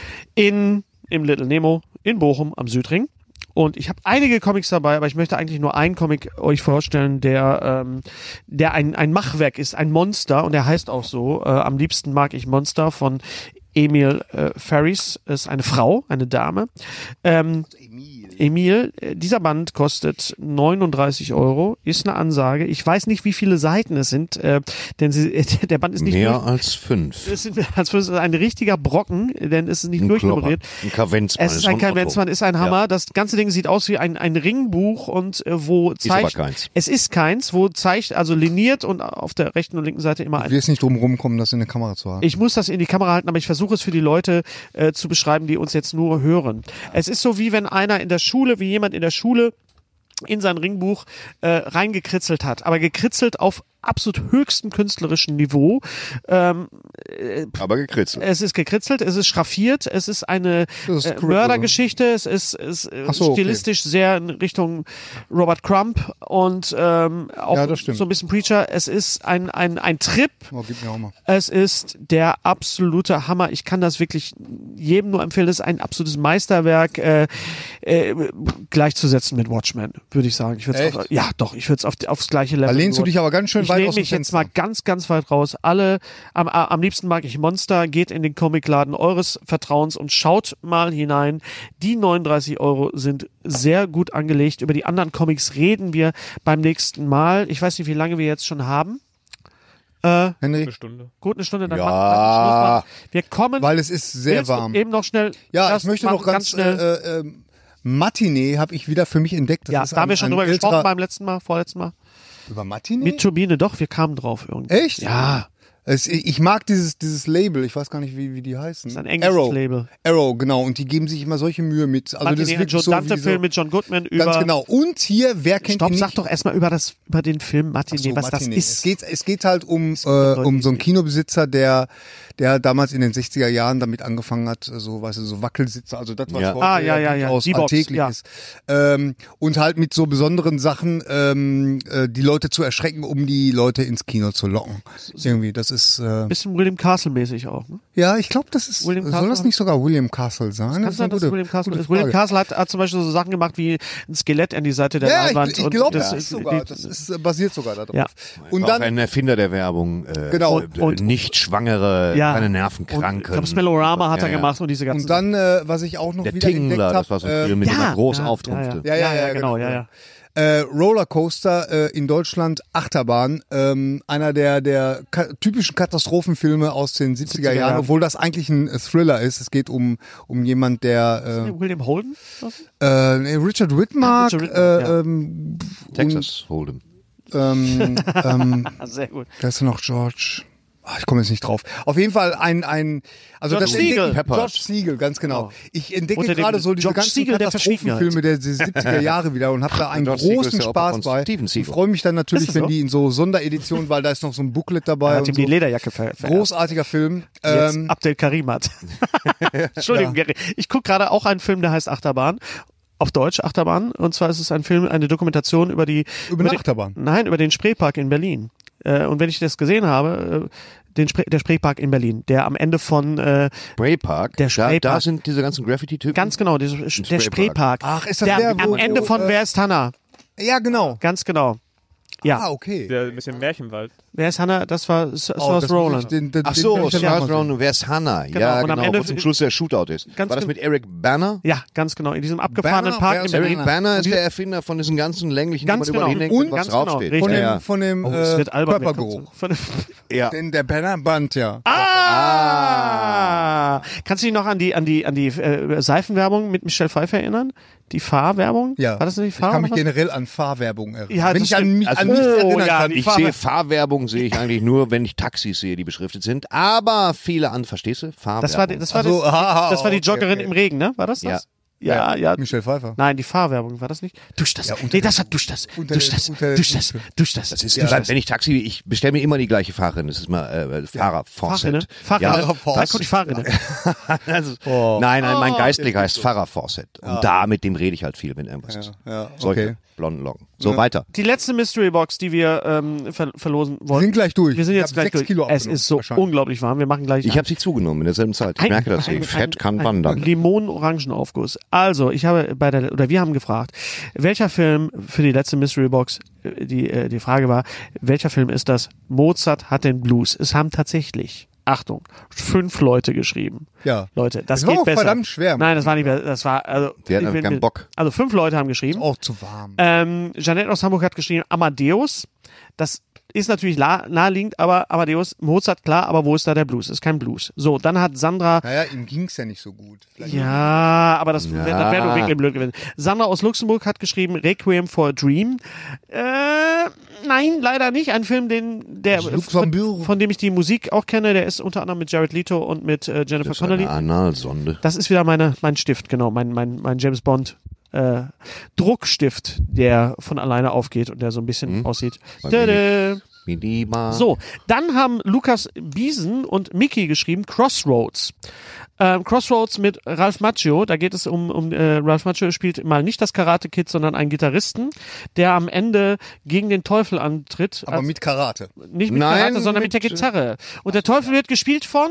In, im Little Nemo in Bochum am Südring. Und ich habe einige Comics dabei, aber ich möchte eigentlich nur einen Comic euch vorstellen, der, ähm, der ein, ein Machwerk ist, ein Monster. Und der heißt auch so. Äh, am liebsten mag ich Monster von Emil äh, Ferris. Ist eine Frau, eine Dame. Ähm, Emil, äh, dieser Band kostet neununddreißig Euro, ist eine Ansage. Ich weiß nicht, wie viele Seiten es sind, äh, denn sie, äh, der Band ist nicht Mehr durch- als fünf. es sind als es ist ein richtiger Brocken, denn es ist nicht Ein durchnummeriert. Klopper. Ein Kavenzmann. Es ist ein schon Otto. Kavenzmann, ist ein Hammer. Das ganze Ding sieht aus wie ein, ein Ringbuch und äh, wo Ist aber zeigt. keins. Es ist keins, wo zeigt, also liniert und auf der rechten und linken Seite immer Du ein. wirst nicht drum rumkommen, das in der Kamera zu haben. Ich muss das in die Kamera halten, aber ich versuche es für die Leute äh, zu beschreiben, die uns jetzt nur hören. Es ist so, wie wenn einer in der Schule, wie jemand in der Schule in sein Ringbuch äh, reingekritzelt hat, aber gekritzelt auf absolut höchstem künstlerischen Niveau. Ähm, äh, Aber gekritzelt. es ist gekritzelt, es ist schraffiert, es ist eine Das ist äh, Scribble. Mördergeschichte, es ist, es ist Ach so, okay. stilistisch sehr in Richtung Robert Crumb und ähm, auch Ja, das stimmt. so ein bisschen Preacher. Es ist ein, ein, ein Trip. Oh, gib mir auch mal. Es ist der absolute Hammer. Ich kann das wirklich jedem nur empfehlen. Es ist ein absolutes Meisterwerk, äh, äh, gleichzusetzen mit Watchmen, würde ich sagen. Ich würde Echt? auf, ja, doch, ich würde es auf, aufs gleiche Level. Da lehnst du nur- dich aber ganz schön ich weit lehne aus dem mich jetzt Fenster. mal ganz, ganz weit raus. Alle, am, am liebsten mag ich Monster. Geht in den Comicladen eures Vertrauens und schaut mal hinein. Die neununddreißig Euro sind sehr gut angelegt. Über die anderen Comics reden wir beim nächsten Mal. Ich weiß nicht, wie lange wir jetzt schon haben. Äh, Henry, Eine Stunde. gut, eine Stunde, dann Ja. machen wir Schluss machen. Wir kommen. weil es ist sehr Willst du warm. Eben noch schnell. Ja, das ich möchte machen, noch ganz, schnell. äh, äh, Matinee habe ich wieder für mich entdeckt. Das ja, ist da haben wir ein- schon ein drüber älterer- gesprochen beim letzten Mal, vorletzten Mal. Über Matinee? Mit Turbine, doch, wir kamen drauf irgendwie. Echt? Ja, Es, ich mag dieses, dieses Label, ich weiß gar nicht, wie, wie die heißen. das ist ein englisches Arrow. Label. Arrow, genau. Und die geben sich immer solche Mühe mit. Also das ist Martin, ein wirklich Joe so, Dante wie so Film mit John Goodman über. Ganz genau. Und hier, wer kennt Stopp, ihn sag nicht? doch erstmal über das, über den Film Martin, Ach so, was Matinee. das Es ist. geht, es geht halt um, äh, Leute, um so einen die- Kinobesitzer, der, der damals in den sechziger Jahren damit angefangen hat, so, weißt du, so Wackelsitze, also das, was Ja. heute Ah, ja, ja, ja. durchaus Die Box, alltäglich ja. ist. Ähm, und halt mit so besonderen Sachen, ähm, äh, die Leute zu erschrecken, um die Leute ins Kino zu locken. Irgendwie, das ist, äh, Bisschen William Castle-mäßig auch, ne? ja, ich glaube, das ist, William soll Castle? das nicht sogar William Castle sein? Kann Das ist sein, eine dass gute- es William Castle gute ist. William Frage. Castle hat, hat zum Beispiel so Sachen gemacht wie ein Skelett an die Seite der Ja, Leinwand. ich, ich und glaube, das, das ist sogar, die- das ist, äh, basiert sogar darauf. Ja. Und War dann, auch ein Erfinder der Werbung. Äh, Genau. äh, Und- nicht Schwangere, Ja. keine und, Nervenkranken. ich glaube, Smellorama hat Ja, er ja. gemacht und diese ganzen. und dann, äh, was ich auch noch Der wieder entdeckt Tingler, habe, das war so ein äh, Film, mit dem ja, er groß ja, auftrumpfte. Ja, ja, ja, genau, genau. ja, ja. Äh, Rollercoaster äh, in Deutschland, Achterbahn, ähm, einer der der ka- typischen Katastrophenfilme aus den siebziger Jahren, obwohl das eigentlich ein äh, Thriller ist. Es geht um um jemand, der äh, William Holden? äh, nee, Richard Widmark, Ja, Richard Widmark, äh, ja. ähm, Texas Hold'em. Ähm, ähm, Sehr gut. Da ist noch George. Ach, ich komme jetzt nicht drauf. Auf jeden Fall ein, ein also George das Siegel. entdecke- Peppers. George Siegel, ganz genau. Oh. Ich entdecke Unter dem gerade so diese George ganzen Siegel der Katastrophenfilme der siebziger Jahre wieder und habe da einen George Siegel ist großen der Opa Spaß von bei. Steven Ich Seagal. freue mich dann natürlich, Ist es wenn so? die in so Sondereditionen, weil da ist noch so ein Booklet dabei. Er hat und ihm so. die Lederjacke ver vererbt. Großartiger Film. Jetzt Ähm, Abdel Karim hat. Entschuldigung, Gary. Ich gucke gerade auch einen Film, der heißt Achterbahn. Auf Deutsch Achterbahn. Und zwar ist es ein Film, eine Dokumentation über die... Über eine den, Achterbahn? Nein, über den Spreepark in Berlin. Äh, und wenn ich das gesehen habe, äh, den Spre der Spreepark in Berlin, der am Ende von... Äh, Spraypark? Der Da, Spreepark. da sind diese ganzen Graffiti-Typen. Ganz genau, der, der Spreepark. Spreepark. Ach, ist das der, der, am wo- Ende wo, von äh, Wer ist Hannah? ja, genau. Ganz genau. Ja. Ah, okay. Der ein bisschen Märchenwald. Wer ist Hannah? Das war S- Oh, Saoirse das muss Ronan. ich- den- den- Ach den so, will ich dann Charles auch mal Brown sehen. und wer ist Hannah? Genau, Ja, und am genau, Ende- wo zum Schluss der Shootout ist. Ganz War das gen- mit Eric Banner? Ja, ganz genau. In diesem abgefahrenen Banner, Park wer in ist Berlin. Eric Banner Und ist die- der Erfinder von diesen ganzen länglichen, Ganz die man überall genau. hinhängt, Und was ganz genau, draufsteht. richtig. Von Ja, dem, ja. von dem Oh, es wird äh, albern. Körpergeruch. Von dem- Ja. Den, der Bannerband, ja. Ah! Kannst du dich noch an die, an die, an die äh, Seifenwerbung mit Michelle Pfeiffer erinnern? Die Fahrwerbung? Ja. War das nicht die Ich Fahr? kann mich oder was? generell an Fahrwerbung erinnern. Ja, Wenn das ich an stimmt. mich, an Also- nichts Oh, erinnern ja, kann. die Ich Fahr- sehe Fahrwerbung sehe ich eigentlich nur, wenn ich Taxis sehe, die beschriftet sind. Aber viele an, verstehst du? Fahrwerbung. Das war, die- das war, Ach so, das, ah, das war die okay, Joggerin okay. im Regen, ne? War das das? Ja. Ja, ja. Michelle Pfeiffer. Nein, die Fahrwerbung, war das nicht? Dusch das. Ja, unter nee, der- das war Dusch das. unter Dusch der- das. unter der Dusch das. Dusche. Dusch das. Das ist, Dusch das. wenn ich Taxi, ich bestelle mir immer die gleiche Fahrerin. Das ist mal äh, Fahrer Fahrrinne? Fawcett. Fahrrinne? Ja, Da kommt die Fahrrinne. also, Oh. Nein, nein, mein Oh. Geistlicher heißt Pfarrer Fawcett. Und da, mit dem rede ich halt viel, wenn irgendwas ist. Ja, Solche okay. blonden Locken. So, weiter. Die letzte Mystery Box, die wir ähm, ver verlosen Wir wollen. sind gleich durch. Wir sind Ich jetzt hab gleich sechs durch. Kilo Es abgenommen, ist so wahrscheinlich. unglaublich warm. Wir machen gleich Ich habe sie zugenommen in derselben Zeit. Ich merke das. ein- Fett kann ein wandern. Limonen-Orangenaufguss. Also, ich habe bei der, oder wir haben gefragt, welcher Film für die letzte Mystery Box, äh, die, äh, die Frage war, welcher Film ist das? Mozart hat den Blues. Es haben tatsächlich, Achtung, fünf Leute geschrieben. Ja. Leute, das Das war geht auch besser. verdammt schwer. Nein, das war nicht besser. Das war, also. Die hatten ich bin- keinen Bock. Also, fünf Leute haben geschrieben. Auch zu warm. Ähm, Jeanette aus Hamburg hat geschrieben Amadeus. Das ist natürlich la- naheliegend, aber Amadeus, Mozart, klar, aber wo ist da der Blues? Ist kein Blues. So, dann hat Sandra, Naja, ihm ging's ja nicht so gut. Vielleicht ja, aber das, wär- das wäre nur Ja. wirklich blöd gewesen. Sandra aus Luxemburg hat geschrieben Requiem for a Dream. Äh, nein, leider nicht. Ein Film, den, der, von, Luxemburg. von dem ich die Musik auch kenne, der ist unter anderem mit Jared Leto und mit äh, Jennifer Das ist Connelly. eine Analsonde. Das ist wieder meine, mein Stift, genau, mein, mein, mein James Bond äh, Druckstift, der von alleine aufgeht und der so ein bisschen Hm. aussieht. Bei mir Tada. Minima. So, dann haben Lukas Biesen und Mickey geschrieben Crossroads. Ähm, Crossroads mit Ralph Macchio, da geht es um, um äh, Ralph Macchio spielt mal nicht das Karate-Kid, sondern einen Gitarristen, der am Ende gegen den Teufel antritt. Aber als- mit Karate. nicht mit Nein, Karate, sondern mit, mit, der Gitarre. Und der Teufel wird gespielt von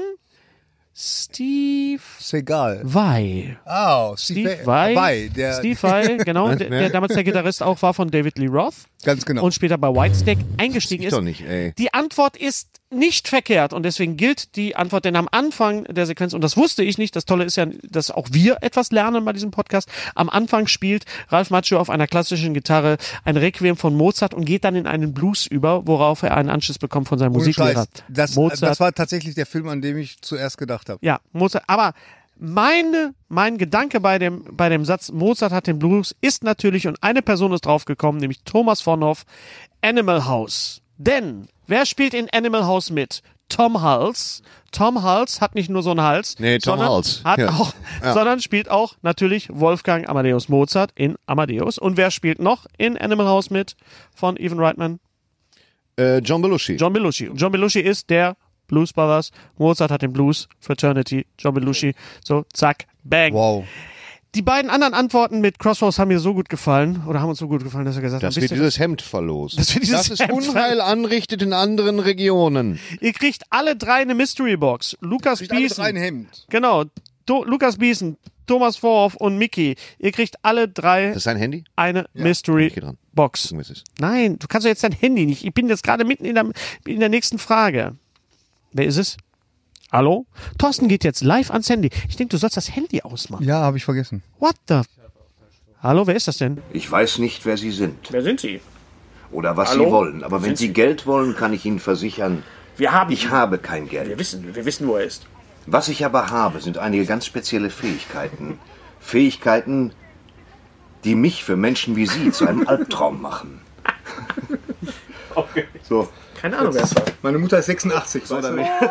Steve Ist egal. Vai. Ah, Steve Steve Vai. Vai, der, Steve Vai, genau, der, der damals der Gitarrist auch war von David Lee Roth ganz genau. und später bei Whitesnake eingestiegen Ich ist. doch nicht, ey. Die Antwort ist nicht verkehrt und deswegen gilt die Antwort, denn am Anfang der Sequenz, und das wusste ich nicht, das Tolle ist ja, dass auch wir etwas lernen bei diesem Podcast, am Anfang spielt Ralph Macchio auf einer klassischen Gitarre ein Requiem von Mozart und geht dann in einen Blues über, worauf er einen Anschluss bekommt von seinem Ohne Musiklehrer. Scheiß. Das, Mozart. das war tatsächlich der Film, an dem ich zuerst gedacht habe. Ja, Mozart, aber meine, mein Gedanke bei dem, bei dem Satz Mozart hat den Blues ist natürlich, und eine Person ist draufgekommen, nämlich Thomas von Hoff, Animal House. Denn, wer spielt in Animal House mit? Tom Hulce. Tom Hulce hat nicht nur so einen Hals, Nee, Tom sondern, Hulce. hat Ja. auch, Ja. sondern spielt auch natürlich Wolfgang Amadeus Mozart in Amadeus. Und wer spielt noch in Animal House mit von Ivan Reitman? Äh, John Belushi. John Belushi. Und John Belushi ist der Blues Brothers. Mozart hat den Blues, Fraternity, John Belushi. So, zack, bang. Wow. Die beiden anderen Antworten mit Crossroads haben mir so gut gefallen, oder haben uns so gut gefallen, dass wir gesagt Dass haben, wir wisst ihr dieses Hemd verlosen. Dass wir dieses das ist Hemd Unheil anrichtet in anderen Regionen. ihr kriegt alle drei eine Mystery Box. Lukas Alle drei ein Biesen. Hemd. Genau. Do, Lukas Biesen, Thomas Vorhoff und Mickey. Ihr kriegt alle drei Das ist sein Handy? eine Mystery Ich geh dran. Box. Gucken, was es ist. Nein, du kannst doch jetzt dein Handy nicht. Ich bin jetzt gerade mitten in der, in der nächsten Frage. Wer ist es? Hallo? Thorsten geht jetzt live ans Handy. Ich denke, du sollst das Handy ausmachen. Ja, habe ich vergessen. What the? Hallo, wer ist das denn? Ich weiß nicht, wer Sie sind. Wer sind Sie? Oder was Hallo? Sie wollen. Aber wenn Sind Sie Sie- Geld wollen, kann ich Ihnen versichern, Wir haben ich habe kein Geld. Wir wissen, wir wissen, wo er ist. Was ich aber habe, sind einige ganz spezielle Fähigkeiten. Fähigkeiten, die mich für Menschen wie Sie zu einem Albtraum machen. Okay. So. Keine Ahnung, wer es war. Meine Mutter ist sechsundachtzig. So oder nicht?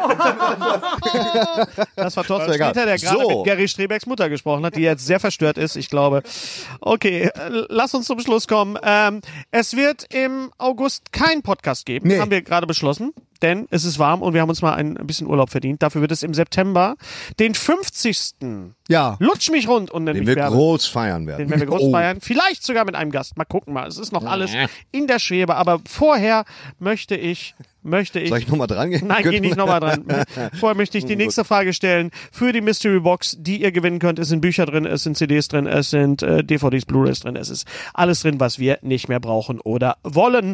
Das war Thorsten egal. Sträter, der gerade So. mit Gary Strebecks Mutter gesprochen hat, die jetzt sehr verstört ist, ich glaube. Okay, äh, lass uns zum Schluss kommen. Ähm, es wird im August keinen Podcast geben, Nee. haben wir gerade beschlossen. Denn es ist warm und wir haben uns mal ein bisschen Urlaub verdient. Dafür wird es im September den fünfzigsten Ja. Lutsch mich rund und nenn Den mich wir Bärbel. groß feiern werden. Den werden wir groß Oh. feiern. Vielleicht sogar mit einem Gast. Mal gucken mal. Es ist noch alles in der Schwebe. Aber vorher möchte ich, möchte ich. Soll ich nochmal dran gehen? Nein, geh nicht nochmal dran. Vorher möchte ich die nächste Frage stellen für die Mystery Box, die ihr gewinnen könnt. Es sind Bücher drin, es sind C Ds drin, es sind äh, D V Ds, Blu-rays drin. Es ist alles drin, was wir nicht mehr brauchen oder wollen.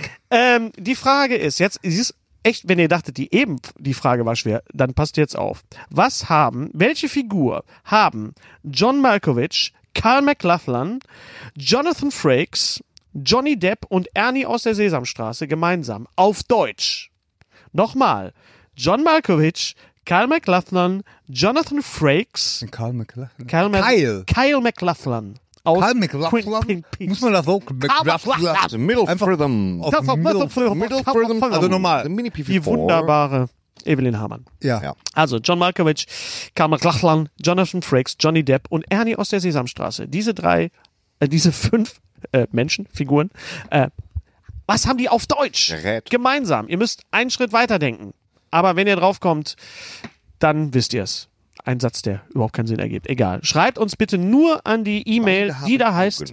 Ähm, die Frage ist jetzt, es ist echt, wenn ihr dachtet, die eben die Frage war schwer, dann passt jetzt auf. Was haben, welche Figur haben John Malkovich, Kyle MacLachlan, Jonathan Frakes, Johnny Depp und Ernie aus der Sesamstraße gemeinsam auf Deutsch? Nochmal. John Malkovich, Kyle MacLachlan, Jonathan Frakes, Kyle MacLachlan. Kyle, Ma- Kyle. Kyle MacLachlan. Aus Kyle MacLachlan? Twin Peaks. Muss man das so? MacLachlan. The middle Einfach rhythm. auf Middle- Middle rhythm. Also normal. The Mini P V Die four. wunderbare Evelyn Hamann. Ja. Ja. Also John Malkovich, Kyle MacLachlan, Jonathan Frakes, Johnny Depp und Ernie aus der Sesamstraße. Diese drei, äh, diese fünf äh, Menschen, Figuren, äh, was haben die auf Deutsch Gerät. gemeinsam? Ihr müsst einen Schritt weiter denken. Aber wenn ihr draufkommt, dann wisst ihr es. Ein Satz, der überhaupt keinen Sinn ergibt. Egal. Schreibt uns bitte nur an die E-Mail, die da heißt.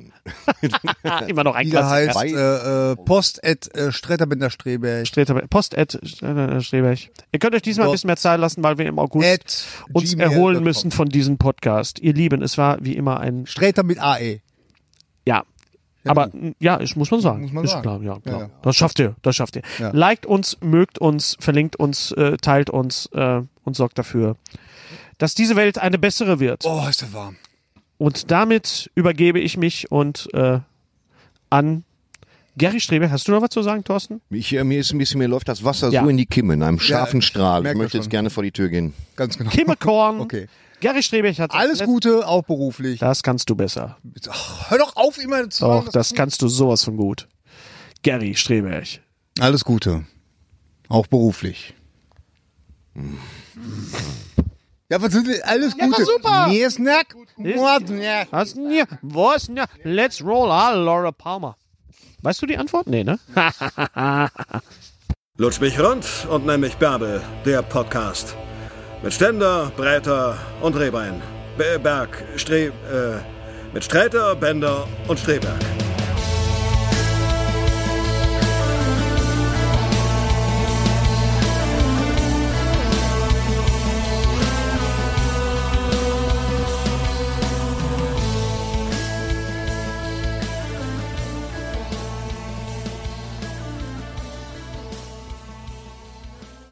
Immer noch ein Die da Klassiker. heißt äh, äh, post at äh, Sträterbender-Streberg. Streter- Post at äh, Streberg. Ihr könnt euch diesmal ein bisschen mehr Zeit lassen, weil wir im August At uns gmail erholen Punkt com. müssen von diesem Podcast. Ihr Lieben, es war wie immer ein, Sträter mit A E. ja. Aber ja, ich muss man sagen. Muss man ist sagen. klar, ja, klar. Ja, ja. Das schafft ihr, das schafft ihr. Ja. Liked uns, mögt uns, verlinkt uns, äh, teilt uns äh, und sorgt dafür, dass diese Welt eine bessere wird. Oh, ist der warm. Und damit übergebe ich mich und äh, an Gary Streber. Hast du noch was zu sagen, Thorsten? Ich, äh, mir ist ein bisschen, mir läuft das Wasser Ja. so in die Kimme, in einem scharfen ich Strahl. Ich merke möchte jetzt schon. gerne vor die Tür gehen. Ganz genau. Kimmekorn. Okay. Gary Streber hat Alles Gute, auch beruflich. Das kannst du besser. Ach, hör doch auf, immer zu sagen, Doch, das kannst du sowas von gut. Gary Streberg. Alles Gute. Auch beruflich. Ja, was sind alles Ja, Gute. war super. Nee, ist nack. Ist- Was, ne? Was denn hier? Wo ist denn hier? Let's roll, ah, Laura Palmer. Weißt du die Antwort? Nee, ne? Lutsch mich rund und nenn mich Bärbel, der Podcast. Mit Ständer, Breiter und Rehbein. Be- Berg, Stre... Äh, mit Sträter, Bender und Streberg.